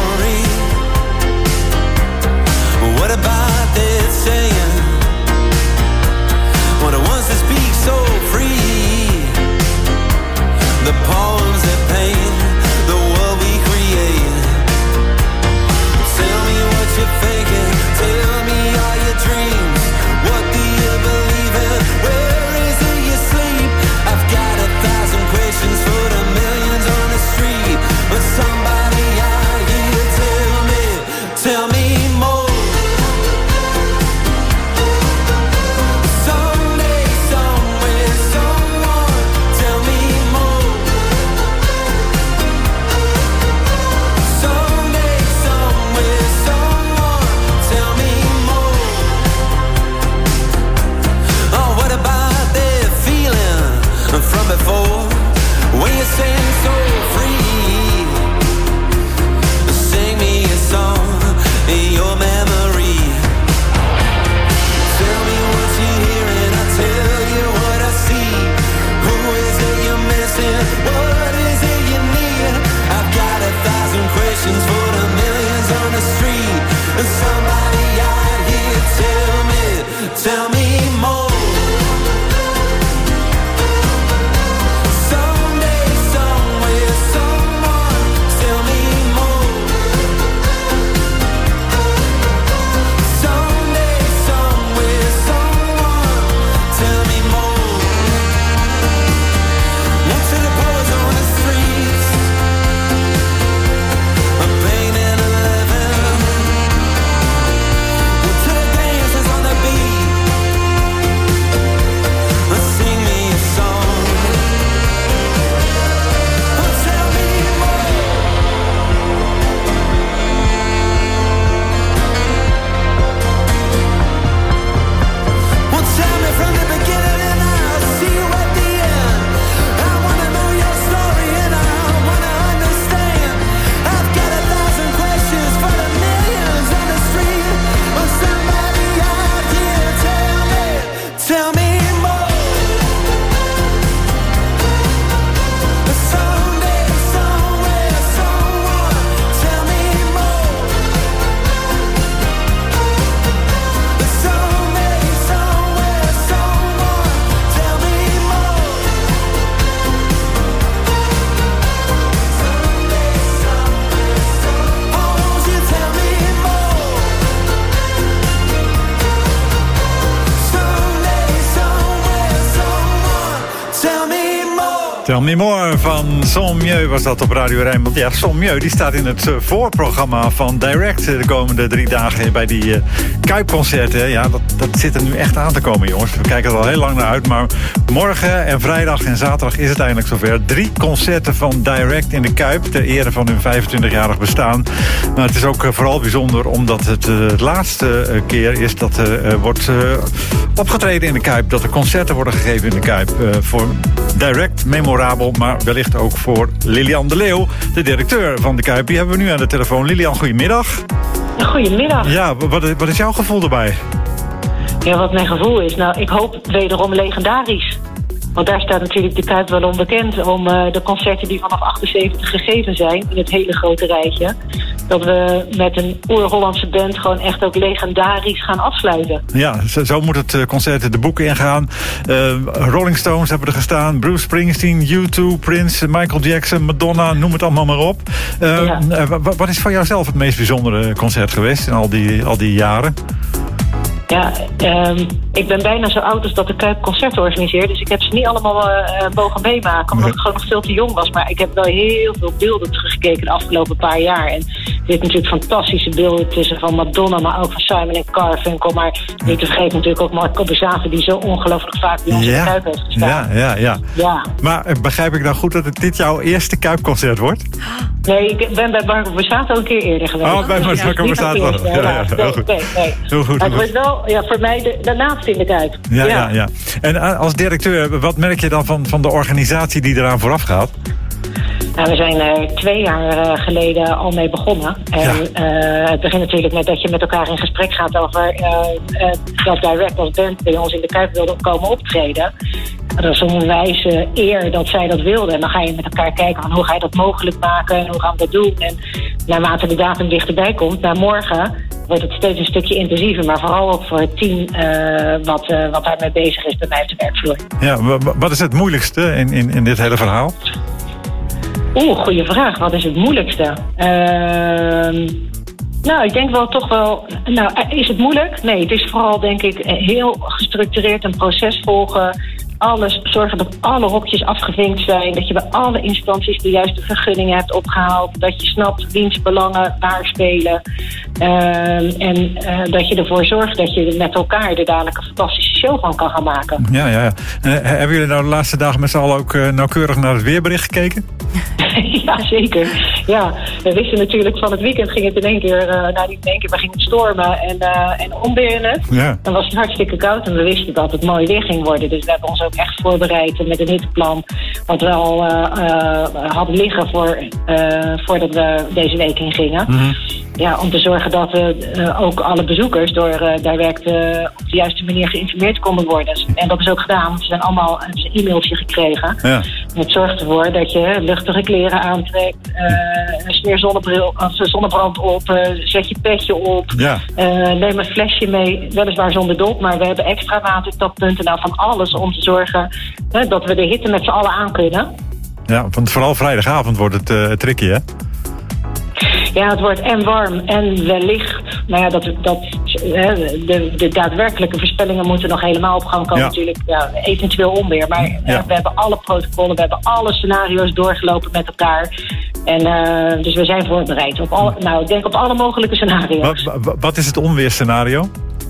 What about this saying the street. And somebody out here tell me, tell me more. Someday, somewhere, someone, tell me more. Someday, somewhere, someone, tell me more. What to the poets on the streets, a pain and eleven. What to the dancers on the beat, sing me a song. Oh, tell me more. Well, tell me from the beginning and I'll see you at the end. I wanna know your story and I wanna understand. I've got a thousand questions for the millions on the street. Oh, somebody out here tell me, tell me more. Someday, somewhere, someone, tell me more. Someday, somewhere, someone, tell me more. Someday, somewhere, someone, oh, won't you tell me more? Someday, somewhere, someone, tell me more. Tell me more van Son Mieu was dat op Radio Rijnmond. Ja, Son Mieu die staat in het uh, voorprogramma van Direct de komende drie dagen bij die uh, Kuipconcerten. Ja, dat, dat zit er nu echt aan te komen, jongens. We kijken er al heel lang naar uit, maar morgen en vrijdag en zaterdag is het eindelijk zover. Drie concerten van Direct in de Kuip ter ere van hun vijfentwintigjarig bestaan. Maar het is ook uh, vooral bijzonder omdat het uh, de laatste uh, keer is dat er uh, wordt uh, opgetreden in de Kuip. Dat er concerten worden gegeven in de Kuip. Uh, voor Direct, memorabel, maar wellicht ook voor Lilian de Leeuw, de directeur van de Kuip. Die hebben we nu aan de telefoon. Lilian, goedemiddag. Goedemiddag. Ja, wat, wat is jouw gevoel erbij? Ja, wat mijn gevoel is? Nou, ik hoop wederom legendarisch. Want daar staat natuurlijk de Kuip wel onbekend om uh, de concerten die vanaf achtenzeventig gegeven zijn, in het hele grote rijtje, dat we met een oer-Hollandse band gewoon echt ook legendarisch gaan afsluiten. Ja, zo, zo moet het uh, concert de boeken ingaan. Uh, Rolling Stones hebben er gestaan, Bruce Springsteen, U twee, Prince, Michael Jackson, Madonna, noem het allemaal maar op. Uh, ja. uh, w- wat is voor jou zelf het meest bijzondere concert geweest in al die, al die jaren? Ja, um, ik ben bijna zo oud als dat de Kuip concerten organiseert. Dus ik heb ze niet allemaal uh, mogen meemaken, omdat ik gewoon nog veel te jong was. Maar ik heb wel heel veel beelden teruggekeken de afgelopen paar jaar. En er zitten natuurlijk fantastische beelden tussen van Madonna, maar ook van Simon en Garfunkel. Maar niet te vergeten natuurlijk ook Marco Borsato, die zo ongelooflijk vaak bij ons ja. in de Kuip heeft gestaan. Ja, ja, ja. ja. Maar uh, begrijp ik nou goed dat het dit jouw eerste Kuipconcert wordt? Nee, ik ben bij Marco Borsato een keer eerder geweest. Oh, bij Marco Borsato. Ja, ja, ja, heel goed. Nee, nee. Heel goed. Maar het wordt wel ja, voor mij de, de laatste in de Kuip. Ja, ja, ja, ja. En als directeur, wat merk je dan van, van de organisatie die eraan vooraf gaat? Nou, we zijn er twee jaar uh, geleden al mee begonnen. En ja. uh, het begint natuurlijk met dat je met elkaar in gesprek gaat over uh, uh, dat Direct als band bij ons in de Kuip wilde komen optreden. Dat is een wijze eer dat zij dat wilden. En dan ga je met elkaar kijken van hoe ga je dat mogelijk maken en hoe gaan we dat doen. En naarmate de datum dichterbij komt, naar morgen wordt het steeds een stukje intensiever. Maar vooral ook voor het team uh, wat, uh, wat daarmee bezig is bij mij op de werkvloer. Ja, w- wat is het moeilijkste in, in, in dit hele verhaal? Oeh, goede vraag. Wat is het moeilijkste? Uh, nou, ik denk wel toch wel... Nou, is het moeilijk? Nee, het is vooral denk ik heel gestructureerd een proces volgen. Alles, zorgen dat alle hokjes afgevinkt zijn. Dat je bij alle instanties de juiste vergunningen hebt opgehaald. Dat je snapt wiens belangen waar spelen. Uh, en uh, dat je ervoor zorgt dat je met elkaar er dadelijk een fantastische show van kan gaan maken. Ja, ja, ja. Uh, hebben jullie nou de laatste dagen met z'n allen ook uh, nauwkeurig naar het weerbericht gekeken? Ja, zeker. Ja, we wisten natuurlijk van het weekend ging het in één keer, uh, nou niet in één keer, maar ging het stormen en, uh, en onweer. Ja. Dan was het hartstikke koud en we wisten dat het mooi weer ging worden. Dus we hebben ons ook echt voorbereid met een hitteplan wat we al uh, uh, hadden liggen voor, uh, voordat we deze week in gingen. Mm-hmm. Ja, om te zorgen dat we uh, ook alle bezoekers door uh, Direct uh, op de juiste manier geïnformeerd konden worden. En dat is ook gedaan. Ze zijn allemaal een e-mailtje gekregen. Ja. Het zorgt ervoor dat je hè, luchtige kleren aantrekt, uh, smeer zonnebril, of zonnebrand op, uh, zet je petje op, Ja. uh, neem een flesje mee, weliswaar zonder dop, maar we hebben extra watertappunten, nou van alles om te zorgen hè, dat we de hitte met z'n allen aan kunnen. Ja, want vooral vrijdagavond wordt het uh, tricky, hè? Ja, het wordt en warm en wellicht. Nou ja, dat, dat, hè, de, de daadwerkelijke voorspellingen moeten nog helemaal op gang komen. Ja. Natuurlijk, ja, eventueel onweer. Maar Ja. uh, we hebben alle protocollen, we hebben alle scenario's doorgelopen met elkaar. En uh, dus we zijn voorbereid op al, nou, ik denk op alle mogelijke scenario's. Wat, wat, wat is het onweerscenario?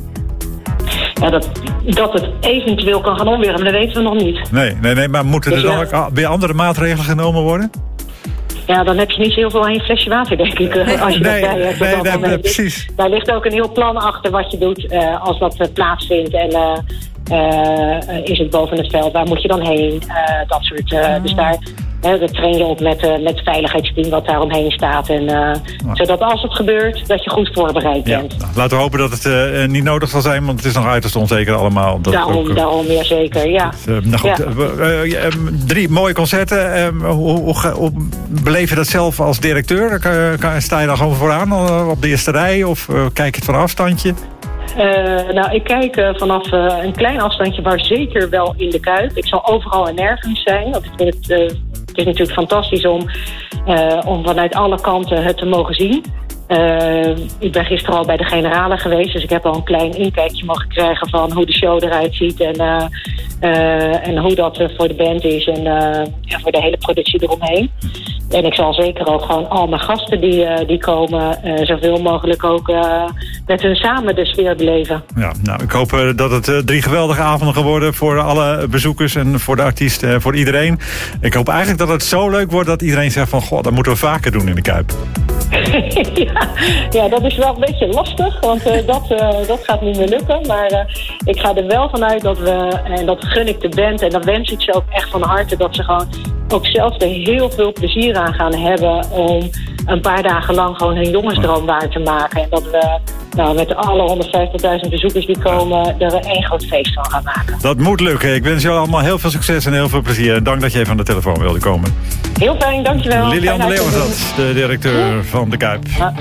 Ja, dat, dat het eventueel kan gaan onweren, maar dat weten we nog niet. Nee, nee, nee, maar moeten er Dus dan ja. ook weer andere maatregelen genomen worden? Ja, dan heb je niet zo heel veel aan je flesje water, denk ik. uh, Als je Nee, dat bij hebt. nee, Dan- nee, dan- nee, dus precies. Daar ligt ook een heel plan achter wat je doet uh, als dat uh, plaatsvindt. En uh, uh, is het boven het veld? Waar moet je dan heen? Uh, dat soort. Uh, dus daar, uh, dat train je op met, uh, met het veiligheidsteam wat daar omheen staat. En, uh, zodat als het gebeurt, dat je goed voorbereid Ja, bent. nou, laten we hopen dat het uh, niet nodig zal zijn, want het is nog uiterst onzeker allemaal. Dat Daarom, ook, uh, daarom, ja zeker. Ja. Uh, nou goed, Ja. uh, uh, uh, drie mooie concerten. Uh, hoe, hoe, ga- hoe beleef je dat zelf als directeur? Kan, kan, sta je dan gewoon vooraan uh, op de eerste rij of uh, kijk je het van een afstandje? Uh, nou, ik kijk uh, vanaf uh, een klein afstandje, maar zeker wel in de Kuip. Ik zal overal en nergens zijn. Want ik vind het, uh, het is natuurlijk fantastisch om, uh, om vanuit alle kanten het te mogen zien. Uh, ik ben gisteren al bij de generale geweest, dus ik heb al een klein inkijkje mogen krijgen van hoe de show eruit ziet en, uh, uh, en hoe dat uh, voor de band is en uh, ja, voor de hele productie eromheen. En ik zal zeker ook gewoon al mijn gasten die, uh, die komen, uh, zoveel mogelijk ook uh, met hun samen de sfeer beleven. Ja, nou, ik hoop uh, dat het uh, drie geweldige avonden gaan worden voor alle bezoekers en voor de artiest, uh, voor iedereen. Ik hoop eigenlijk dat het zo leuk wordt dat iedereen zegt van, goh, dat moeten we vaker doen in de Kuip. ja, ja, dat is wel een beetje lastig, want uh, dat, uh, dat gaat niet meer lukken. Maar uh, ik ga er wel vanuit dat we, en dat gun ik de band, en dat wens ik ze ook echt van harte, dat ze gewoon ook zelf er heel veel plezier aan gaan hebben om een paar dagen lang gewoon hun jongensdroom waar te maken. En dat we nou, met alle honderdvijftigduizend bezoekers die komen er één groot feest van gaan maken. Dat moet lukken. Ik wens jullie allemaal heel veel succes en heel veel plezier. En dank dat je even aan de telefoon wilde komen. Heel fijn, dankjewel. Lilian de Fijn Leeuw was uitzending. dat, de directeur van de Kuip. Ja.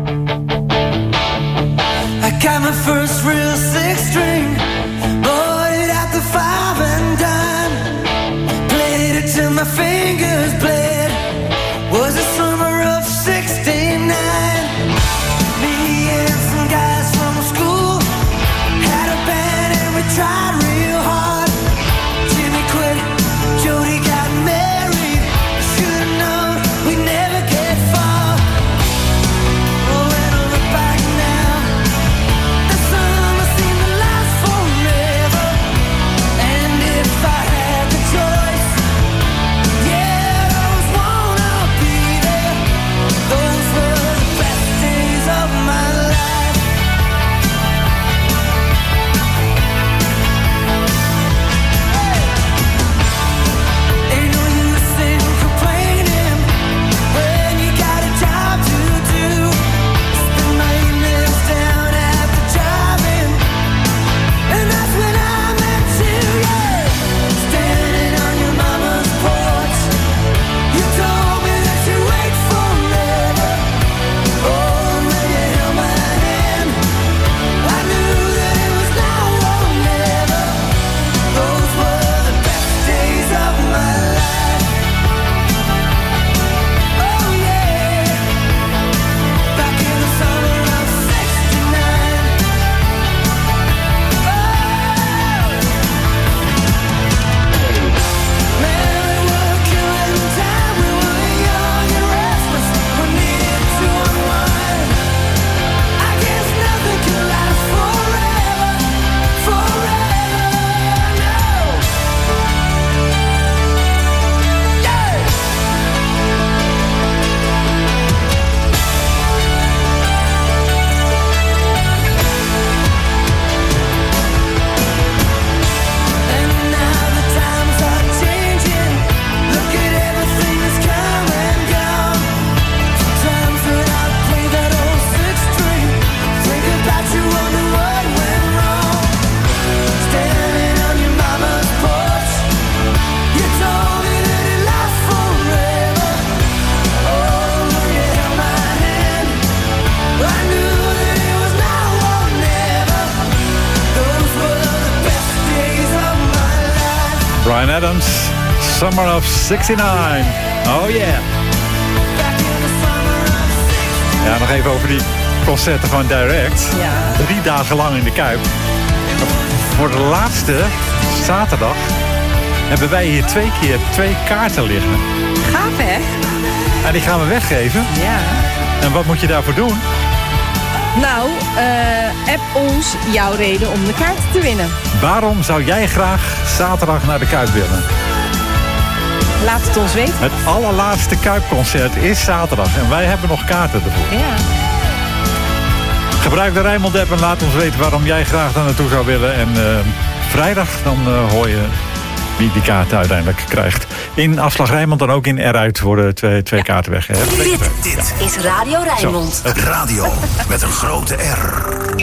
I got my first real six string, bought it at the five and dime, played it till my fingers bled. Was the summer of sixty-nine. Me and some guys from school had a band and we tried real hard. Jimmy quit, Jody got married. Should've known we'd never get far. Oh, when I look back now, the summer seemed to last forever. And if I had the choice, yeah, I Bryan Adams, Summer of zestignegentig. Oh yeah. Ja, nog even over die concerten van Direct. Ja. Drie dagen lang in de Kuip. Voor de laatste zaterdag hebben wij hier twee keer twee kaarten liggen. Gaaf, hè? En die gaan we weggeven. Ja. En wat moet je daarvoor doen? Nou, uh, app ons jouw reden om de kaart te winnen. Waarom zou jij graag zaterdag naar de Kuip willen? Laat het ons weten. Het allerlaatste Kuipconcert is zaterdag. En wij hebben nog kaarten ervoor. Ja. Gebruik de Rijnmond-app en laat ons weten waarom jij graag daar naartoe zou willen. En uh, vrijdag dan uh, hoor je wie die kaarten uiteindelijk krijgt. In Afslag Rijnmond en ook in Eruit worden twee, twee kaarten weggegeven. Dit, dit is Radio Rijnmond. Zo, radio met een grote R.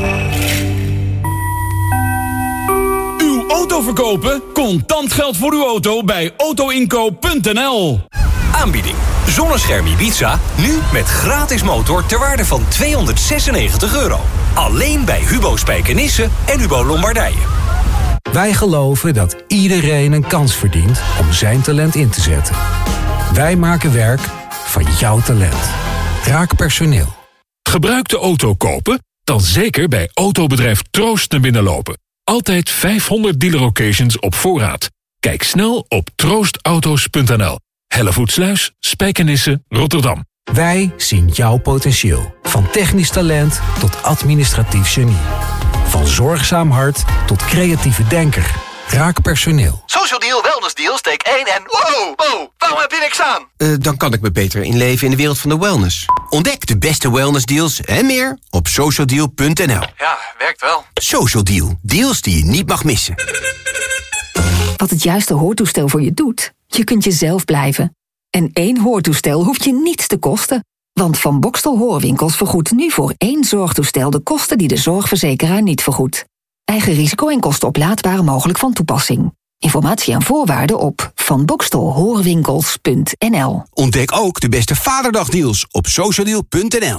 Uw auto verkopen? Contant geld voor uw auto bij autoinkoop punt n l. Aanbieding. Zonnescherm Ibiza, nu met gratis motor ter waarde van tweehonderdzesennegentig euro. Alleen bij Hubo Spijkenisse en Hubo Lombardije. Wij geloven dat iedereen een kans verdient om zijn talent in te zetten. Wij maken werk van jouw talent. Raak personeel. Gebruikte auto kopen? Dan zeker bij autobedrijf Troost naar binnen lopen. Altijd vijfhonderd dealer locations op voorraad. Kijk snel op troostauto's punt n l. Hellevoetsluis, Spijkenisse, Rotterdam. Wij zien jouw potentieel. Van technisch talent tot administratief genie. Van zorgzaam hart tot creatieve denker. Raak personeel. Social Deal, Wellness Deal, steek één en... Wow, wow, waarom heb je niks aan? Uh, dan kan ik me beter inleven in de wereld van de wellness. Ontdek de beste wellness deals en meer op social deal punt n l. Ja, werkt wel. Social Deal, deals die je niet mag missen. Wat het juiste hoortoestel voor je doet? Je kunt jezelf blijven. En één hoortoestel hoeft je niets te kosten. Want Van Bokstel Hoorwinkels vergoedt nu voor één zorgtoestel de kosten die de zorgverzekeraar niet vergoedt. Eigen risico en kosten oplaadbaar mogelijk van toepassing. Informatie en voorwaarden op van bokstel hoorwinkels punt n l. Ontdek ook de beste vaderdagdeals op social deal punt n l.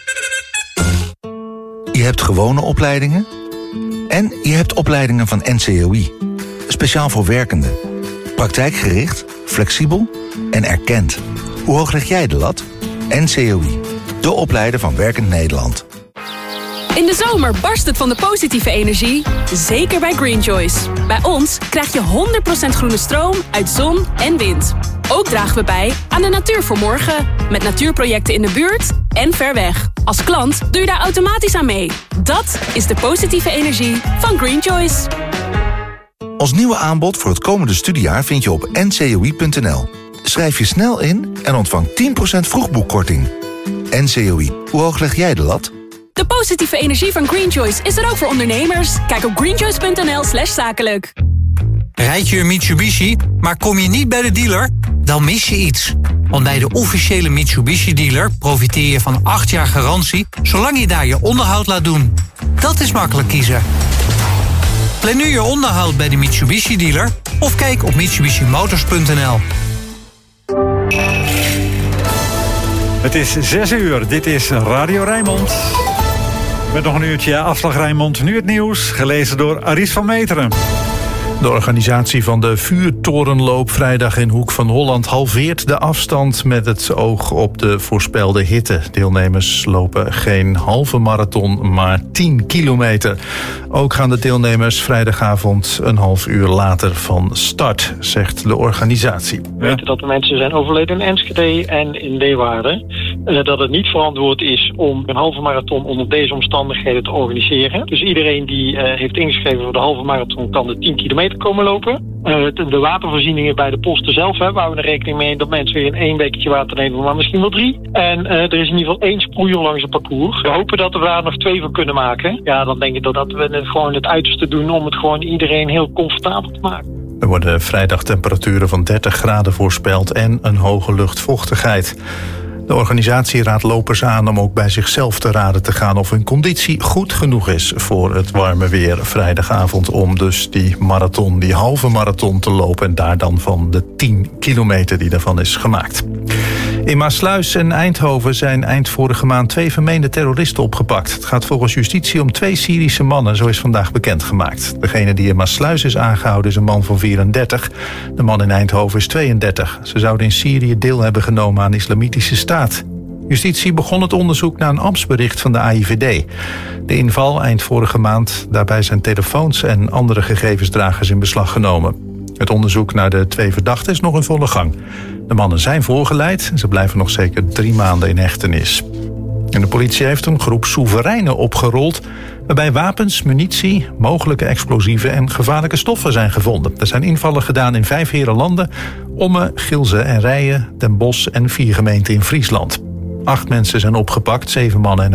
Je hebt gewone opleidingen en je hebt opleidingen van N C O I. Speciaal voor werkenden. Praktijkgericht, flexibel en erkend. Hoe hoog leg jij de lat? N C O I, de opleider van Werkend Nederland. In de zomer barst het van de positieve energie, zeker bij Green Choice. Bij ons krijg je honderd procent groene stroom uit zon en wind. Ook dragen we bij aan de natuur voor morgen, met natuurprojecten in de buurt en ver weg. Als klant doe je daar automatisch aan mee. Dat is de positieve energie van Green Choice. Ons nieuwe aanbod voor het komende studiejaar vind je op n c o i punt n l. Schrijf je snel in en ontvang tien procent vroegboekkorting. N C O I, hoe hoog leg jij de lat? De positieve energie van Green Choice is er ook voor ondernemers. Kijk op greenchoice punt n l slash zakelijk. Rijd je een Mitsubishi, maar kom je niet bij de dealer? Dan mis je iets. Want bij de officiële Mitsubishi-dealer profiteer je van acht jaar garantie... zolang je daar je onderhoud laat doen. Dat is makkelijk kiezen. Plan nu je onderhoud bij de Mitsubishi-dealer... of kijk op mitsubishi motors punt n l. Het is zes uur, dit is Radio Rijnmond. Met nog een uurtje Afslag Rijnmond, nu het nieuws, gelezen door Aries van Meteren. De organisatie van de vuurtorenloop vrijdag in Hoek van Holland halveert de afstand met het oog op de voorspelde hitte. Deelnemers lopen geen halve marathon, maar tien kilometer. Ook gaan de deelnemers vrijdagavond een half uur later van start, zegt de organisatie. We weten dat er mensen zijn overleden in Enschede en in Leeuwarden. Uh, dat het niet verantwoord is om een halve marathon onder deze omstandigheden te organiseren. Dus iedereen die uh, heeft ingeschreven voor de halve marathon kan de tien kilometer komen lopen. Uh, de, de watervoorzieningen bij de posten zelf hè, houden er rekening mee dat mensen weer in één wekentje water nemen, maar misschien wel drie. En uh, er is in ieder geval één sproeier langs het parcours. We hopen dat we daar nog twee van kunnen maken. Ja, dan denk ik dat, dat we het gewoon het uiterste doen om het gewoon iedereen heel comfortabel te maken. Er worden vrijdag temperaturen van dertig graden voorspeld en een hoge luchtvochtigheid. De organisatie raadt lopers aan om ook bij zichzelf te raden te gaan of hun conditie goed genoeg is voor het warme weer vrijdagavond, om dus die marathon, die halve marathon te lopen en daar dan van de tien kilometer die daarvan is gemaakt. In Maassluis en Eindhoven zijn eind vorige maand twee vermeende terroristen opgepakt. Het gaat volgens justitie om twee Syrische mannen, zo is vandaag bekendgemaakt. Degene die in Maassluis is aangehouden is een man van vierendertig. De man in Eindhoven is tweeëndertig. Ze zouden in Syrië deel hebben genomen aan de Islamitische Staat. Justitie begon het onderzoek naar een ambtsbericht van de A I V D. De inval eind vorige maand, daarbij zijn telefoons en andere gegevensdragers in beslag genomen. Het onderzoek naar de twee verdachten is nog in volle gang. De mannen zijn voorgeleid en ze blijven nog zeker drie maanden in hechtenis. En de politie heeft een groep soevereinen opgerold, waarbij wapens, munitie, mogelijke explosieven en gevaarlijke stoffen zijn gevonden. Er zijn invallen gedaan in vijf herenlanden, Ommen, Gilze en Rijen, Den Bosch en vier gemeenten in Friesland. Acht mensen zijn opgepakt, zeven mannen en